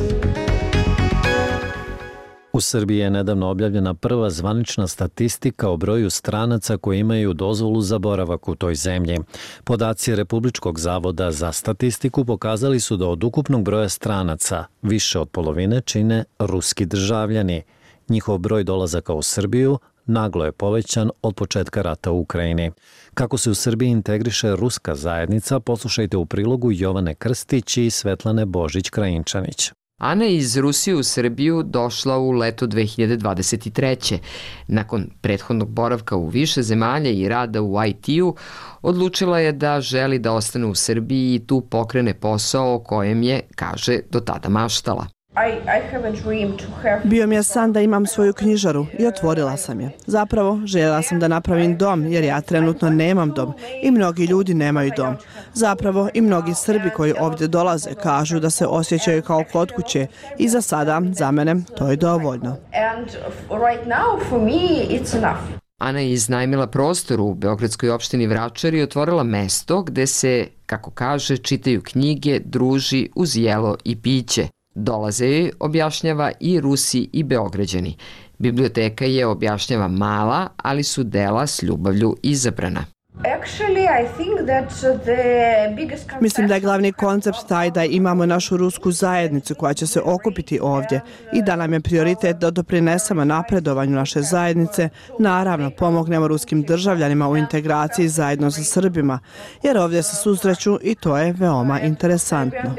U Srbiji je nedavno objavljena prva zvanična statistika o broju stranaca koji imaju dozvolu za boravak u toj zemlji. Podaci Republičkog zavoda za statistiku pokazali su da od ukupnog broja stranaca više od polovine čine ruski državljani. Njihov broj dolazaka u Srbiju naglo je povećan od početka rata u Ukrajini. Kako se u Srbiji integriše ruska zajednica, poslušajte u prilogu Jovane Krstić i Svetlane Božić-Krajinčanić. Ana je iz Rusije u Srbiju došla u leto dve hiljade dvadeset treće. Nakon prethodnog boravka u više zemalja i rada u I T-u, odlučila je da želi da ostane u Srbiji i tu pokrene posao o kojem je, kaže, do tada maštala. Bio mi je san da imam svoju knjižaru i otvorila sam je. Zapravo, željela sam da napravim dom jer ja trenutno nemam dom i mnogi ljudi nemaju dom. Zapravo, i mnogi Srbi koji ovdje dolaze kažu da se osjećaju kao kod kuće i za sada, za mene, to je dovoljno. Ana je iznajmila prostor u beogradskoj opštini Vračar i otvorila mesto gde se, kako kaže, čitaju knjige, druži uz jelo i piće. Dolaze joj, objašnjava, i Rusi i Beograđani. Biblioteka je, objašnjava, mala, ali su dela s ljubavlju izabrana. Mislim da je glavni koncept taj da imamo našu rusku zajednicu koja će se okupiti ovdje i da nam je prioritet da doprinesemo napredovanju naše zajednice, naravno pomognemo ruskim državljanima u integraciji zajedno sa Srbima, jer ovdje se susreću i to je veoma interesantno.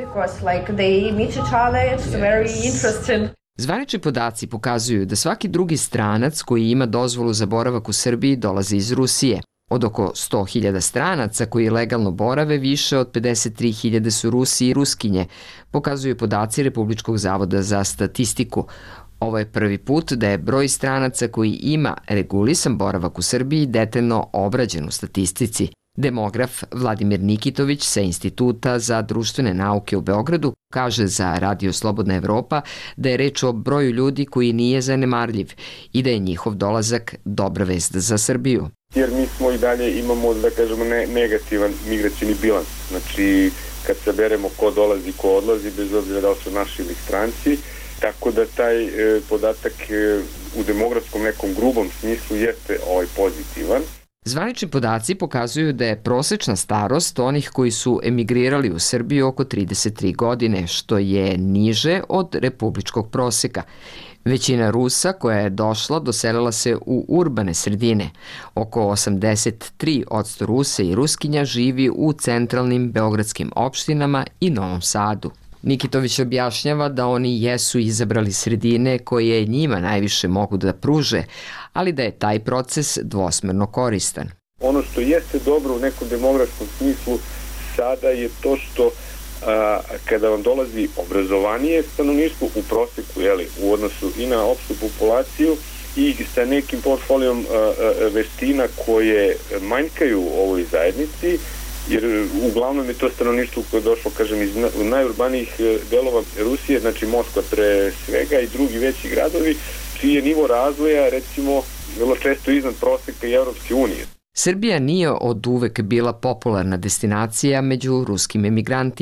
Zvanični podaci pokazuju da svaki drugi stranac koji ima dozvolu za boravak u Srbiji dolazi iz Rusije. Od oko sto hiljada stranaca koji legalno borave, više od pedeset tri hiljade su Rusi i Ruskinje, pokazuju podaci Republičkog zavoda za statistiku. Ovo je prvi put da je broj stranaca koji ima regulisan boravak u Srbiji detaljno obrađen u statistici. Demograf Vladimir Nikitović sa Instituta za društvene nauke u Beogradu kaže za Radio Slobodna Evropa da je reč o broju ljudi koji nije zanemarljiv i da je njihov dolazak dobra vest za Srbiju. Jer mi smo i dalje imamo, da kažemo, ne, negativan migracijni bilans. Znači, kad saberemo ko dolazi, ko odlazi, bez obzira da li su naši ili stranci, tako da taj e, podatak e, u demografskom nekom grubom smislu jeste ovaj pozitivan. Zvanični podaci pokazuju da je prosečna starost onih koji su emigrirali u Srbiju oko trideset tri godine, što je niže od republičkog proseka. Većina Rusa koja je došla doselila se u urbane sredine. Oko osamdeset tri posto Rusa i Ruskinja živi u centralnim beogradskim opštinama i Novom Sadu. Nikitović objašnjava da oni jesu izabrali sredine koje njima najviše mogu da pruže, ali da je taj proces dvosmerno koristan. Ono što jeste dobro u nekom demografskom smislu sada je to što a, kada vam dolazi obrazovanije stanovništvo u proseku, jeli, u odnosu i na opštu populaciju i sa nekim portfolijom a, a, veština koje manjkaju u ovoj zajednici, jer uglavnom je to stanovništvo koje je došlo, kažem, iz najurbanijih delova Rusije, znači Moskva pre svega i drugi veći gradovi, čiji je nivo razvoja, recimo, vrlo često iznad proseka i Evropske unije. Srbija nije od uvek bila popularna destinacija među ruskim emigrantima.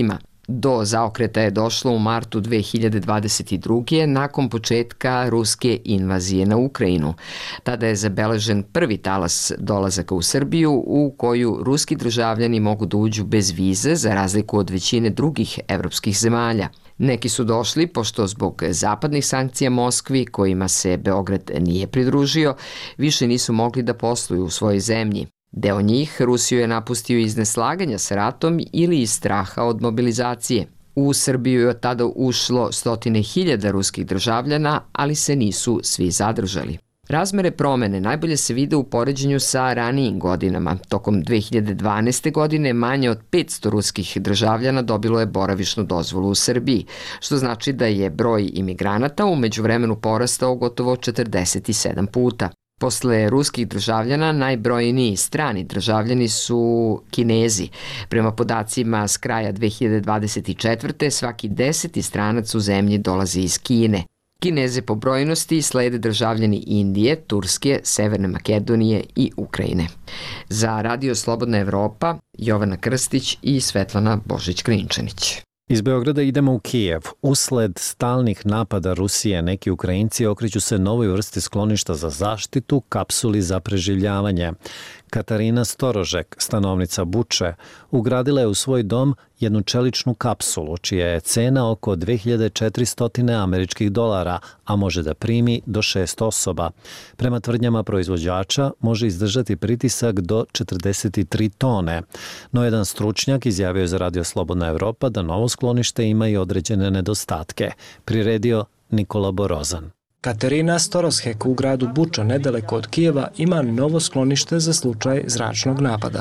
Do zaokreta je došlo u martu dve hiljade dvadeset druge. nakon početka ruske invazije na Ukrajinu. Tada je zabeležen prvi talas dolazaka u Srbiju u koju ruski državljani mogu da uđu bez vize za razliku od većine drugih evropskih zemalja. Neki su došli pošto zbog zapadnih sankcija Moskvi, kojima se Beograd nije pridružio, više nisu mogli da posluju u svojoj zemlji. Deo njih Rusiju je napustio iz neslaganja sa ratom ili iz straha od mobilizacije. U Srbiju je od tada ušlo stotine hiljada ruskih državljana, ali se nisu svi zadržali. Razmere promene najbolje se vide u poređenju sa ranijim godinama. Tokom dve hiljade dvanaeste. godine manje od petsto ruskih državljana dobilo je boravišnu dozvolu u Srbiji, što znači da je broj imigranata u međuvremenu porastao gotovo četrdeset sedam puta. Posle ruskih državljana najbrojniji strani državljani su Kinezi. Prema podacima s kraja dve hiljade dvadeset četvrte. svaki deseti stranac u zemlji dolazi iz Kine. Kineze po brojnosti slede državljani Indije, Turske, Severne Makedonije i Ukrajine. Za Radio Slobodna Evropa, Jovana Krstić i Svetlana Božić-Krinčanić. Iz Beograda idemo u Kijev. Usled stalnih napada Rusije, neki Ukrajinci okreću se novoj vrsti skloništa za zaštitu, kapsuli za preživljavanje. Katarina Storožek, stanovnica Buče, ugradila je u svoj dom jednu čeličnu kapsulu, čija je cena oko dve hiljade četiristo američkih dolara, a može da primi do šest osoba. Prema tvrdnjama proizvođača, može izdržati pritisak do četrdeset tri tone. No jedan stručnjak izjavio je za Radio Slobodna Evropa da novo sklonište ima i određene nedostatke. Priredio Nikola Borozan. Katerina Storoshek u gradu Buča, nedaleko od Kijeva, ima novo sklonište za slučaj zračnog napada.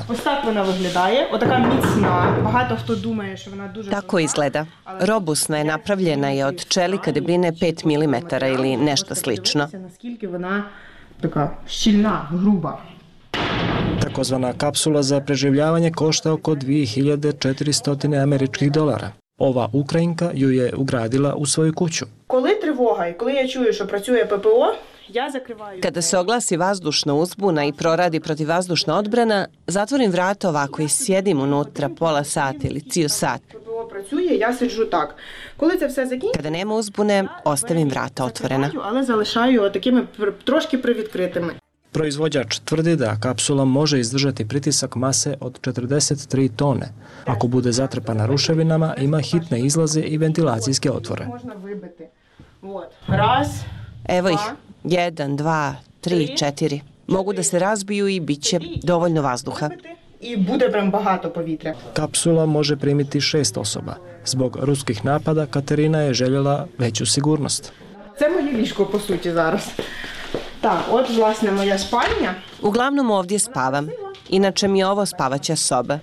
Tako izgleda. Robusna je, napravljena je od čelika debljine pet milimetara ili nešto slično. Takozvana kapsula za preživljavanje košta oko dve hiljade četiristo američkih dolara. Ova Ukrajinka ju je ugradila u svoju kuću. Kada se oglasi vazdušna uzbuna i proradi protivvazdušna odbrana, zatvorim vrata ovako i sjedim unutra pola sata ili cijel sat. Kada nema uzbune, ostavim vrata otvorena. Proizvođač tvrdi da kapsula može izdržati pritisak mase od četrdeset tri tone. Ako bude zatrpana ruševinama, ima hitne izlaze i ventilacijske otvore. Evo ih, jedan, dva, tri, četiri. Mogu da se razbiju i bit će dovoljno vazduha. I bude prem bahato povitra. Kapsula može primiti šest osoba. Zbog ruskih napada Katerina je željela veću sigurnost. Це моє ліжко, по суті, зараз. Так, от, власне, моя спальня. Uglavnom ovdje spavam. Inače mi je ovo spavaća soba.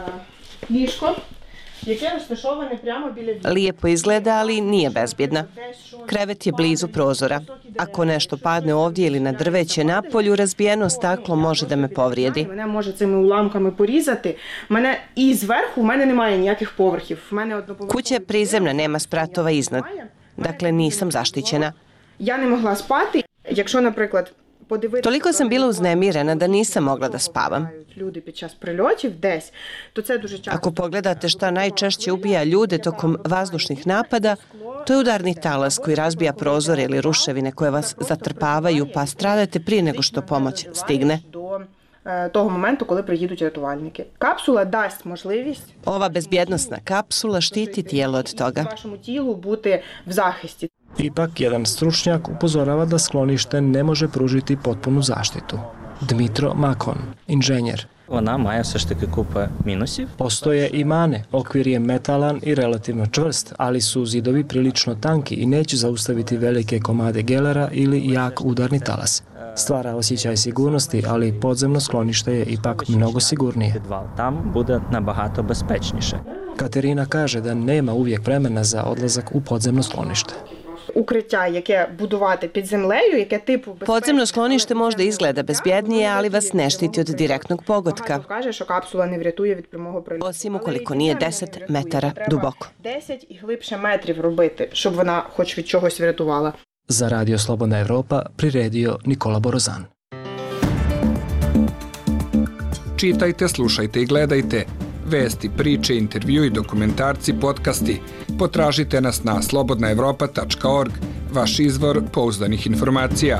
Ліжко, яке розташоване прямо біля вікна. Lijepo izgleda, ali nije bezbjedna. Krevet je blizu prozora. Ako nešto padne ovdje ili na drveće napolju, razbijeno staklo može da me povrijedi. Мене може цими уламками порізати. Мене і зверху, в мене немає ніяких поверхів. В мене одноповерхова. Kuća je prizemna, nema spratova iznad. Dakle, nisam zaštićena. Я не могла спати, якщо, наприклад, подивитися... Toliko sam bila uznemirena da nisam mogla da spavam. Люди під час прильотів десь, то це дуже часто. Ako pogledate šta najčešće ubija ljude tokom vazdušnih napada, to je udarni talas koji razbija prozore ili ruševine koje vas zatrpavaju, pa stradate prije nego što pomoć stigne. Того моменту, коли приїдуть рятувальники. Капсула дасть можливість Ova bezbjednostna kapsula štiti tijelo od toga. Вашому тілу бути в захисті. Ipak, jedan stručnjak upozorava da sklonište ne može pružiti potpunu zaštitu. Dmitro Makon, inženjer. Вона має все ж таки купа мінусів. Postoje i mane. Okvir je metalan i relativno čvrst, ali su zidovi prilično tanki i neće zaustaviti velike komade gelera ili jak udarni talas. Stvara osjećaj sigurnosti, ali podzemno sklonište je ipak mnogo sigurnije. Там буде набагато безпечніше. Katerina kaže da nema uvijek vremena za odlazak u podzemno sklonište. Укриття, яке будувати під землею, яке типу безпечно. Podzemno sklonište možda izgleda bezbjednije, ali vas ne štiti od direktnog pogotka. Каже, що капсула не врятує від прямого прильоту. Osim ukoliko nije deset metara duboko. десять і глибше метрів робити, щоб вона хоч від чогось врятувала. Za Radio Slobodna Evropa priredio Nikola Borozan. Čitajte, slušajte i gledajte Vesti, priče, intervju i dokumentarci, podcasti. Potražite nas na slobodna evropa tačka org, vaš izvor pouzdanih informacija.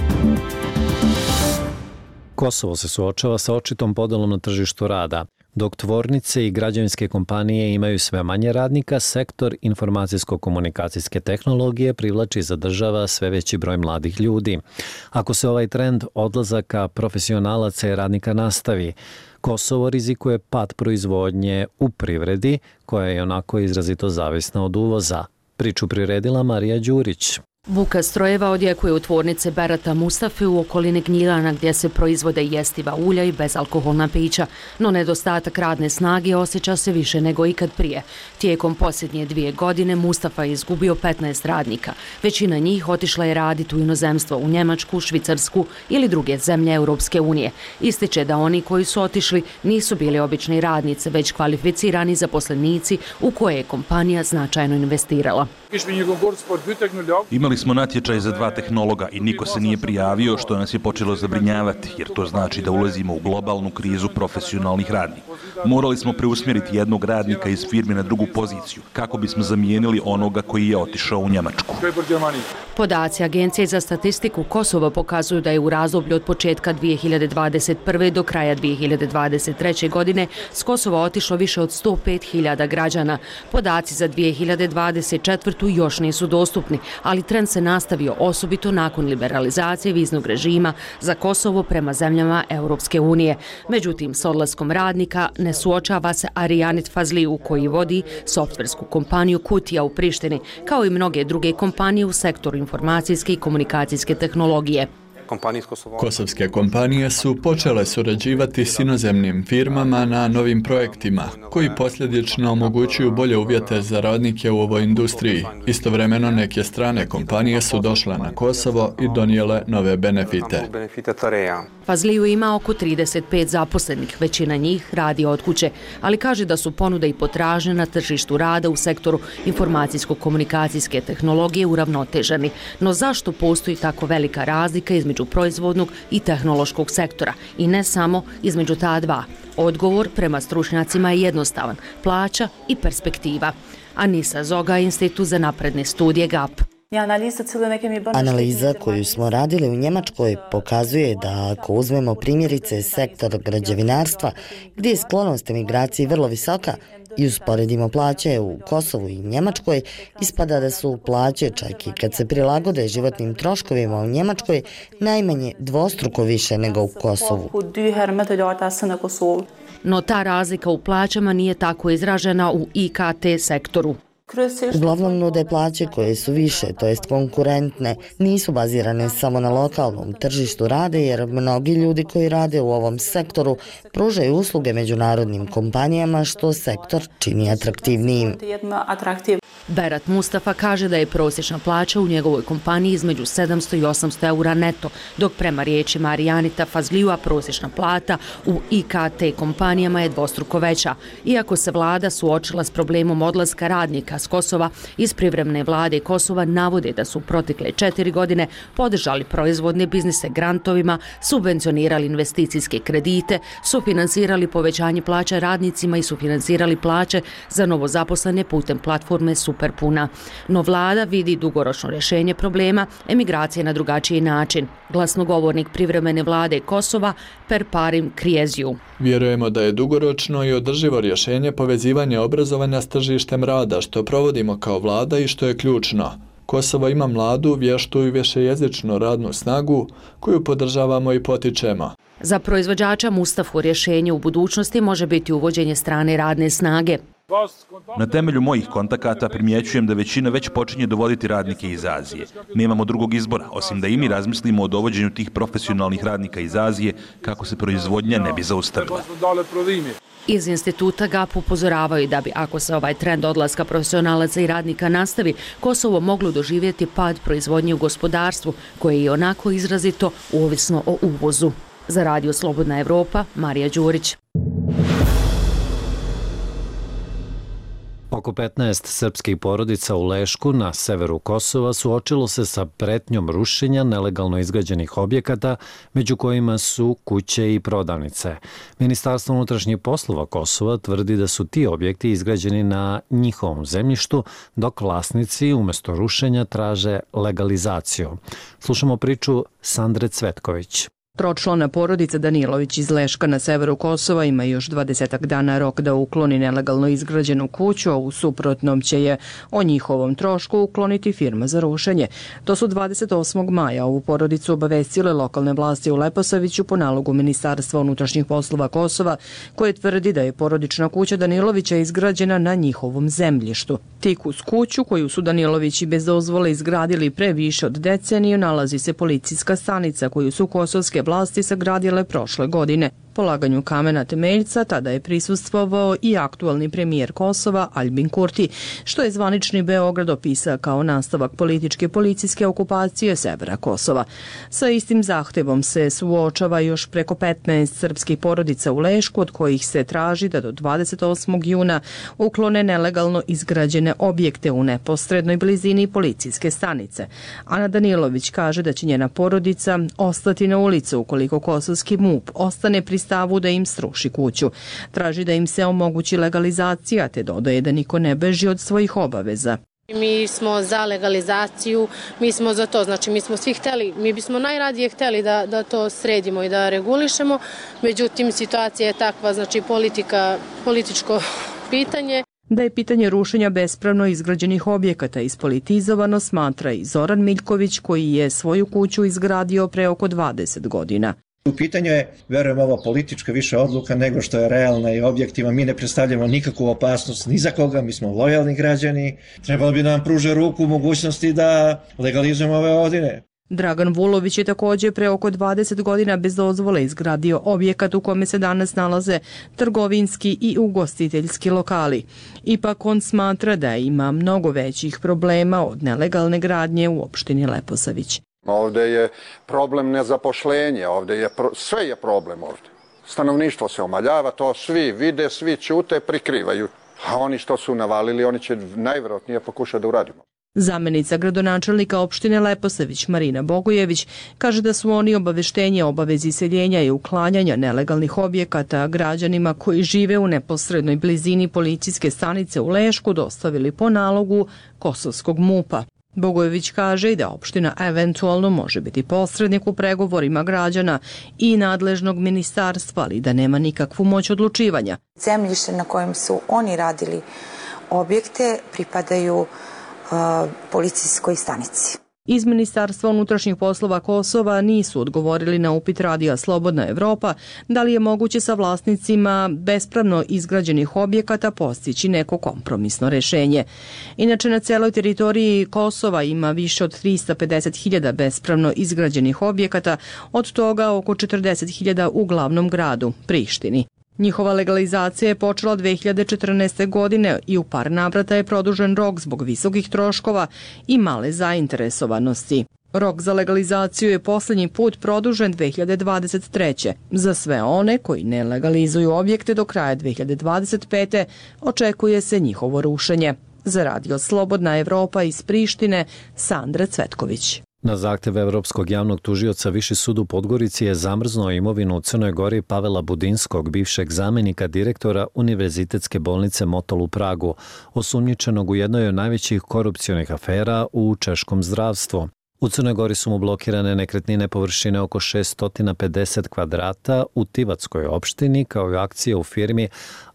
Kosovo se suočava sa očitom podelom na tržištu rada. Dok tvornice i građevinske kompanije imaju sve manje radnika, sektor informacijsko-komunikacijske tehnologije privlači i zadržava sve veći broj mladih ljudi. Ako se ovaj trend odlazaka profesionalaca i radnika nastavi, Kosovo rizikuje pad proizvodnje u privredi, koja je onako izrazito zavisna od uvoza. Priču priredila Marija Đurić. Buka strojeva odjekuje u tvornice Berata Mustafe u okolini Gnjilana gdje se proizvode jestiva ulja i bezalkoholna pića, no nedostatak radne snage osjeća se više nego ikad prije. Tijekom posljednje dvije godine Mustafa je izgubio petnaest radnika. Većina njih otišla je raditi u inozemstvo, u Njemačku, Švicarsku ili druge zemlje Europske unije. Ističe da oni koji su otišli nisu bili obični radnici, već kvalificirani zaposlenici u koje je kompanija značajno investirala. Imali smo natječaj za dva tehnologa i niko se nije prijavio, što nas je počelo zabrinjavati, jer to znači da ulazimo u globalnu krizu profesionalnih radnika. Morali smo preusmjeriti jednog radnika iz firme na drugu poziciju, kako bismo zamijenili onoga koji je otišao u Njemačku. Podaci Agencije za statistiku Kosova pokazuju da je u razdoblju od početka dvije hiljade dvadeset prve. do kraja dvije hiljade dvadeset treće. godine s Kosova otišlo više od sto pet hiljada građana. Podaci za dvije hiljade dvadeset četvrtu. još nisu dostupni, ali trend se nastavio osobito nakon liberalizacije viznog režima za Kosovo prema zemljama Europske unije. Međutim, s odlaskom radnika ne suočava se Arijanit Fazliju koji vodi softversku kompaniju Kutija u Prištini, kao i mnoge druge kompanije u sektoru informacijske i komunikacijske tehnologije. Kosovske kompanije su počele surađivati s inozemnim firmama na novim projektima, koji posljedično omogućuju bolje uvjete za radnike u ovoj industriji. Istovremeno neke strane kompanije su došle na Kosovo i donijele nove benefite. Fazliju ima oko trideset pet zaposlenih, većina njih radi od kuće, ali kaže da su ponude i potražnje na tržištu rada u sektoru informacijsko-komunikacijske tehnologije uravnoteženi. No zašto postoji tako velika razlika između proizvodnog i tehnološkog sektora i ne samo između ta dva? Odgovor prema stručnjacima je jednostavan: plaća i perspektiva. Anisa Zoga, Institut za napredne studije G A P. Analiza koju smo radili u Njemačkoj pokazuje da ako uzmemo primjerice sektor građevinarstva, gdje je sklonost emigraciji vrlo visoka, i usporedimo plaće u Kosovu i Njemačkoj, ispada da su plaće, čak i kad se prilagode životnim troškovima u Njemačkoj, najmanje dvostruko više nego u Kosovu. No ta razlika u plaćama nije tako izražena u I K T sektoru. Uglavnom nude plaće koje su više, to jest konkurentne, nisu bazirane samo na lokalnom tržištu rade, jer mnogi ljudi koji rade u ovom sektoru pružaju usluge međunarodnim kompanijama, što sektor čini atraktivnijim. Berat Mustafa kaže da je prosječna plaća u njegovoj kompaniji između sedamsto i osamsto eura neto, dok prema riječima Arijanita Fazlijua prosječna plata u I K T kompanijama je dvostruko veća. Iako se vlada suočila s problemom odlaska radnika s Kosova, iz privremene vlade Kosova navode da su protekle četiri godine podržali proizvodne biznise grantovima, subvencionirali investicijske kredite, sufinansirali povećanje plaća radnicima i sufinansirali plaće za novozaposlene putem platforme Superpuna. No vlada vidi dugoročno rješenje problema emigracije na drugačiji način. Glasnogovornik privremene vlade Kosova Perparim Krijeziju. Vjerujemo da je dugoročno i održivo rješenje povezivanje obrazovanja s tržištem rada, što provodimo kao vlada i što je ključno. Kosovo ima mladu, vještu i višejezičnu radnu snagu koju podržavamo i potičemo. Za proizvođača Mustafu rješenje u budućnosti može biti uvođenje strane radne snage. Na temelju mojih kontakata primjećujem da većina već počinje dovoditi radnike iz Azije. Nemamo drugog izbora, osim da i mi razmislimo o dovođenju tih profesionalnih radnika iz Azije kako se proizvodnja ne bi zaustavila. Iz instituta G A P upozoravaju da bi, ako se ovaj trend odlaska profesionalaca i radnika nastavi, Kosovo moglo doživjeti pad proizvodnje u gospodarstvu, koje je onako izrazito ovisno o uvozu. Za Radio Slobodna Evropa, Marija Đurić. Oko petnaest srpskih porodica u Lešku na severu Kosova suočilo se sa pretnjom rušenja nelegalno izgrađenih objekata, među kojima su kuće i prodavnice. Ministarstvo unutrašnjih poslova Kosova tvrdi da su ti objekti izgrađeni na njihovom zemljištu, dok vlasnici umjesto rušenja traže legalizaciju. Slušamo priču Sandre Cvetković. Tročlana porodica Danilović iz Leška na severu Kosova ima još dvadesetak dana rok da ukloni nelegalno izgrađenu kuću, a u suprotnom će je o njihovom trošku ukloniti firma za rušenje. To su dvadeset osmog maja ovu porodicu obavestile lokalne vlasti u Leposaviću po nalogu Ministarstva unutrašnjih poslova Kosova, koje tvrdi da je porodična kuća Danilovića izgrađena na njihovom zemljištu. Tik uz kuću koju su Danilovići bez dozvole izgradili pre više od deceniju nalazi se policijska stanica koju su kosovske vlasti sagradile prošle godine. Polaganju kamena temeljca tada je prisustvovao i aktualni premijer Kosova Aljbin Kurti, što je zvanični Beograd opisao kao nastavak političke policijske okupacije severa Kosova. Sa istim zahtevom se suočava još preko petnaest srpskih porodica u Lešku, od kojih se traži da do dvadeset osmog juna uklone nelegalno izgrađene objekte u neposrednoj blizini policijske stanice. Ana Danilović kaže da će njena porodica ostati na ulicu ukoliko kosovski MUP ostane pri stavu da im sruši kuću. Traži da im se omogući legalizacija, te dodaje da niko ne beži od svojih obaveza. Mi smo za legalizaciju, mi smo za to, znači mi smo svi hteli, mi bismo najradije hteli da, da to sredimo i da regulišemo, međutim situacija je takva, znači politika, političko pitanje. Da je pitanje rušenja bespravno izgrađenih objekata ispolitizovano smatra i Zoran Miljković, koji je svoju kuću izgradio pre oko dvadeset godina. U pitanju je, verujem, ovo politička više odluka nego što je realna i objektivna. Mi ne predstavljamo nikakvu opasnost ni za koga, mi smo lojalni građani. Trebalo bi nam pruže ruku u mogućnosti da legalizujemo ove godine. Dragan Vulović je također pre oko dvadeset godina bez dozvole izgradio objekat u kome se danas nalaze trgovinski i ugostiteljski lokali. Ipak on smatra da ima mnogo većih problema od nelegalne gradnje u opštini Leposavić. Ovde je problem nezapošljenja, ovde je pro, sve je problem ovde. Stanovništvo se omaljava, to svi vide, svi ćute, prikrivaju. A oni što su navalili, oni će najvjerojatnije pokušati da uradimo. Zamenica gradonačelnika opštine Leposavić Marina Bogojević kaže da su oni obaveštenje o obavezi seljenja i uklanjanja nelegalnih objekata građanima koji žive u neposrednoj blizini policijske stanice u Lešku dostavili po nalogu kosovskog MUP-a. Bogojević kaže i da opština eventualno može biti posrednik u pregovorima građana i nadležnog ministarstva, ali da nema nikakvu moć odlučivanja. Zemljište na kojem su oni radili objekte pripadaju uh, policijskoj stanici. Iz Ministarstva unutrašnjih poslova Kosova nisu odgovorili na upit radija Slobodna Evropa da li je moguće sa vlasnicima bespravno izgrađenih objekata postići neko kompromisno rešenje. Inače, na celoj teritoriji Kosova ima više od trista pedeset hiljada bespravno izgrađenih objekata, od toga oko četrdeset hiljada u glavnom gradu, Prištini. Njihova legalizacija je počela dve hiljade četrnaeste. godine i u par navrata je produžen rok zbog visokih troškova i male zainteresovanosti. Rok za legalizaciju je posljednji put produžen dve hiljade dvadeset treće. Za sve one koji ne legalizuju objekte do kraja dve hiljade dvadeset pete. očekuje se njihovo rušenje. Za radio Slobodna Evropa iz Prištine, Sandra Cvetković. Na zahtev Evropskog javnog tužioca Viši sud u Podgorici je zamrznuo imovinu u Crnoj Gori Pavela Budinskog, bivšeg zamenika direktora Univerzitetske bolnice Motol u Pragu, osumnjičenog u jednoj od najvećih korupcionih afera u češkom zdravstvu. U Crnoj Gori su mu blokirane nekretnine površine oko šesto pedeset kvadrata u Tivatskoj opštini, kao i akcije u firmi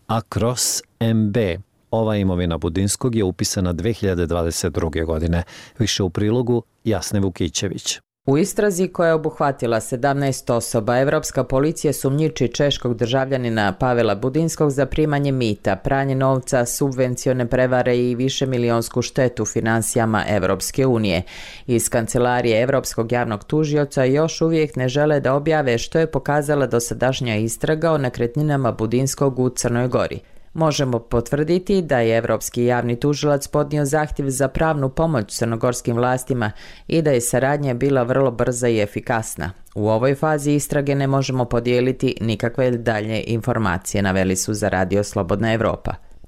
Acros M B. Ova imovina Budinskog je upisana dve hiljade dvadeset druge. godine. Više u prilogu Jasne Vukićević. U istrazi koja je obuhvatila sedamnaest osoba, Evropska policija sumnjiči češkog državljanina Pavela Budinskog za primanje mita, pranje novca, subvencione prevare i višemilijonsku štetu finansijama Evropske unije. Iz kancelarije Evropskog javnog tužioca još uvijek ne žele da objave što je pokazala dosadašnja istraga o nekretninama Budinskog u Crnoj Gori. Možemo potvrditi da je Evropski javni tužilac podnio zahtjev za pravnu pomoć crnogorskim vlastima i da je saradnja bila vrlo brza i efikasna. U ovoj fazi istrage ne možemo podijeliti nikakve dalje informacije, naveli su za radio Slobodna Evropa.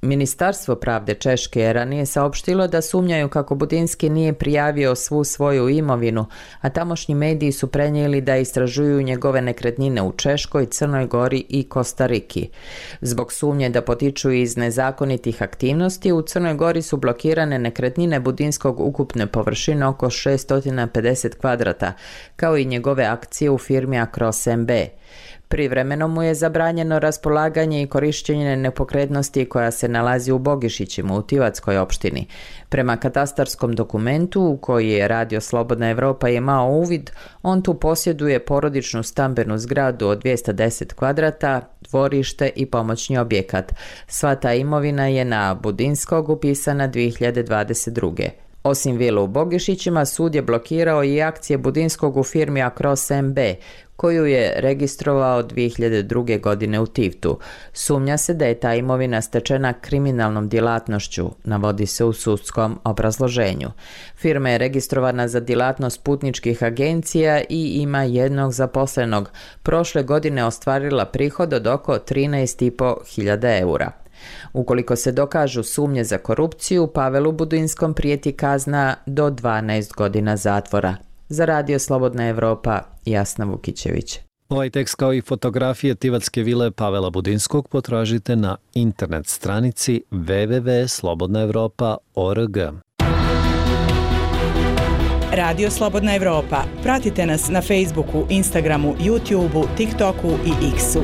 Ministarstvo pravde Češke je ranije saopštilo da sumnjaju kako Budinski nije prijavio svu svoju imovinu, a tamošnji mediji su prenijeli da istražuju njegove nekretnine u Češkoj, Crnoj Gori i Kostariki. Zbog sumnje da potiču iz nezakonitih aktivnosti, u Crnoj Gori su blokirane nekretnine Budinskog ukupne površine oko šesto pedeset kvadrata, kao i njegove akcije u firmi Acros M B. Privremeno mu je zabranjeno raspolaganje i korišćenje nepokretnosti koja se nalazi u Bogišićima u Tivatskoj opštini. Prema katastarskom dokumentu u koji je Radio Slobodna Evropa imao uvid, on tu posjeduje porodičnu stambenu zgradu od dvjesto deset kvadrata, dvorište i pomoćni objekat. Sva ta imovina je na Budinskog upisana dvije hiljade dvadeset druge. Osim vilu u Bogišićima, sud je blokirao i akcije Budinskog u firmi Acros M B, koju je registrovao dvije hiljade druge. godine u Tivtu. Sumnja se da je ta imovina stečena kriminalnom djelatnošću, navodi se u sudskom obrazloženju. Firma je registrovana za djelatnost putničkih agencija i ima jednog zaposlenog. Prošle godine ostvarila prihod od oko trinaest i po hiljada eura. Ukoliko se dokažu sumnje za korupciju, Pavelu Budinskom prijeti kazna do dvanaest godina zatvora. Za Radio Slobodna Evropa, Jasna Vukićević. Ovaj tekst kao i fotografije Tivatske vile Pavela Budinskog potražite na internet stranici w w w tačka slobodna evropa tačka org. Radio Slobodna Evropa. Pratite nas na Facebooku, Instagramu, YouTubeu, TikToku i X-u.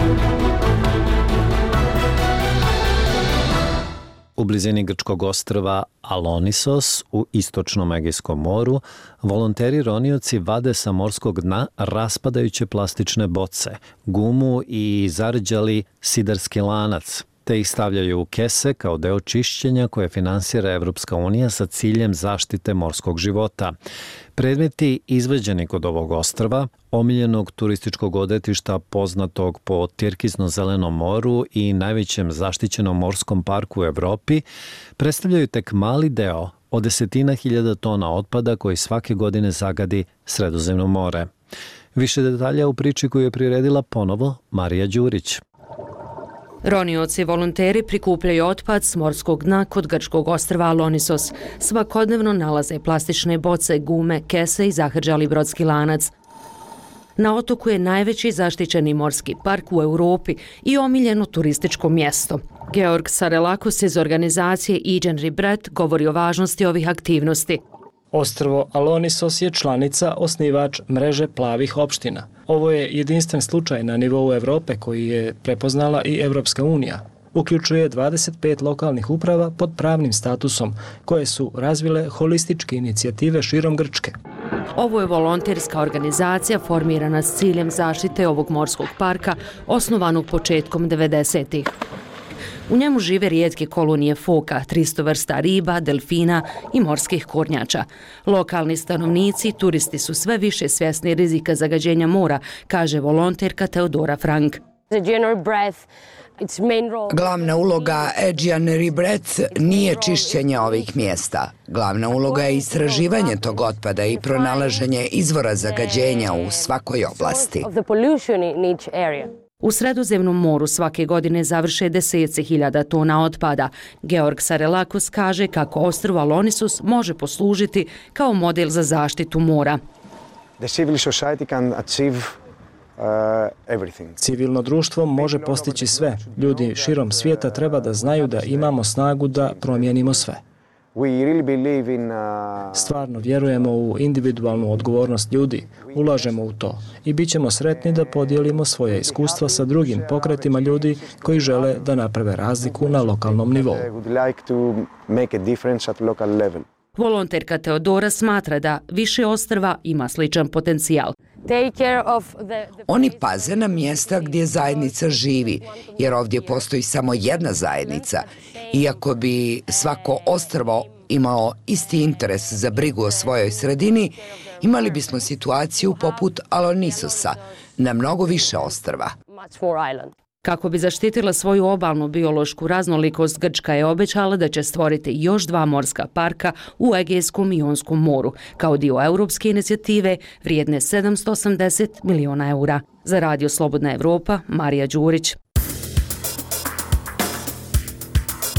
U blizini grčkog ostrva Alonisos u istočnom Egejskom moru, volonteri ronioci vade sa morskog dna raspadajuće plastične boce, gumu i zarđali sidarski lanac, te ih stavljaju u kese kao deo čišćenja koje finansira Evropska unija sa ciljem zaštite morskog života. Predmeti izveđeni kod ovog ostrva, omiljenog turističkog odredišta poznatog po Tirkizno-zelenom moru i najvećem zaštićenom morskom parku u Evropi, predstavljaju tek mali deo od desetina hiljada tona otpada koji svake godine zagadi Sredozemno more. Više detalja u priči koju je priredila ponovo Marija Đurić. Ronioci volonteri prikupljaju otpad s morskog dna kod grčkog ostrva Alonisos. Svakodnevno nalaze plastične boce, gume, kese i zahrđali brodski lanac. Na otoku je najveći zaštićeni morski park u Europi i omiljeno turističko mjesto. Georg Sarelakos iz organizacije Iđen Ribret govori o važnosti ovih aktivnosti. Ostrvo Alonisos je članica, osnivač mreže plavih opština. Ovo je jedinstven slučaj na nivou Evrope koji je prepoznala i Evropska unija. Uključuje dvadeset pet lokalnih uprava pod pravnim statusom, koje su razvile holističke inicijative širom Grčke. Ovo je volonterska organizacija formirana s ciljem zaštite ovog morskog parka, osnovanog početkom devedesetih. U njemu žive rijetke kolonije foka, tristo vrsta riba, delfina i morskih kornjača. Lokalni stanovnici i turisti su sve više svjesni rizika zagađenja mora, kaže volonterka Teodora Frank. Glavna uloga Aegean Ribret nije čišćenje ovih mjesta. Glavna uloga je istraživanje tog otpada i pronalaženje izvora zagađenja u svakoj oblasti. U Sredozemnom moru svake godine završe deseci hiljada tona otpada. Georg Sarelakos kaže kako ostrvo Alonisos može poslužiti kao model za zaštitu mora. Civilno društvo može postići sve. Ljudi širom svijeta treba da znaju da imamo snagu da promijenimo sve. Stvarno vjerujemo u individualnu odgovornost ljudi, ulažemo u to i bit ćemo sretni da podijelimo svoje iskustva sa drugim pokretima ljudi koji žele da naprave razliku na lokalnom nivou. Volonterka Teodora smatra da više ostrva ima sličan potencijal. Oni paze na mjesta gdje zajednica živi, jer ovdje postoji samo jedna zajednica. Iako bi svako ostrvo imao isti interes za brigu o svojoj sredini, imali bismo situaciju poput Alonisosa na mnogo više ostrva. Kako bi zaštitila svoju obalnu biološku raznolikost, Grčka je obećala da će stvoriti još dva morska parka u Egejskom i Jonskom moru, kao dio europske inicijative vrijedne sedamsto osamdeset miliona eura. Za Radio Slobodna Evropa, Marija Đurić.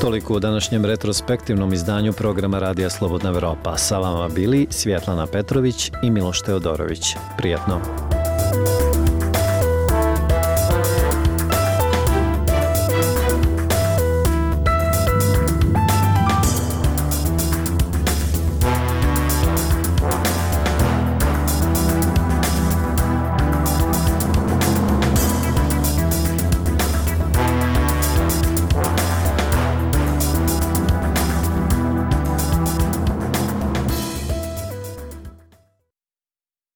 Toliko u današnjem retrospektivnom izdanju programa Radija Slobodna Evropa. Sa vama bili Svjetlana Petrović i Miloš Teodorović. Prijatno.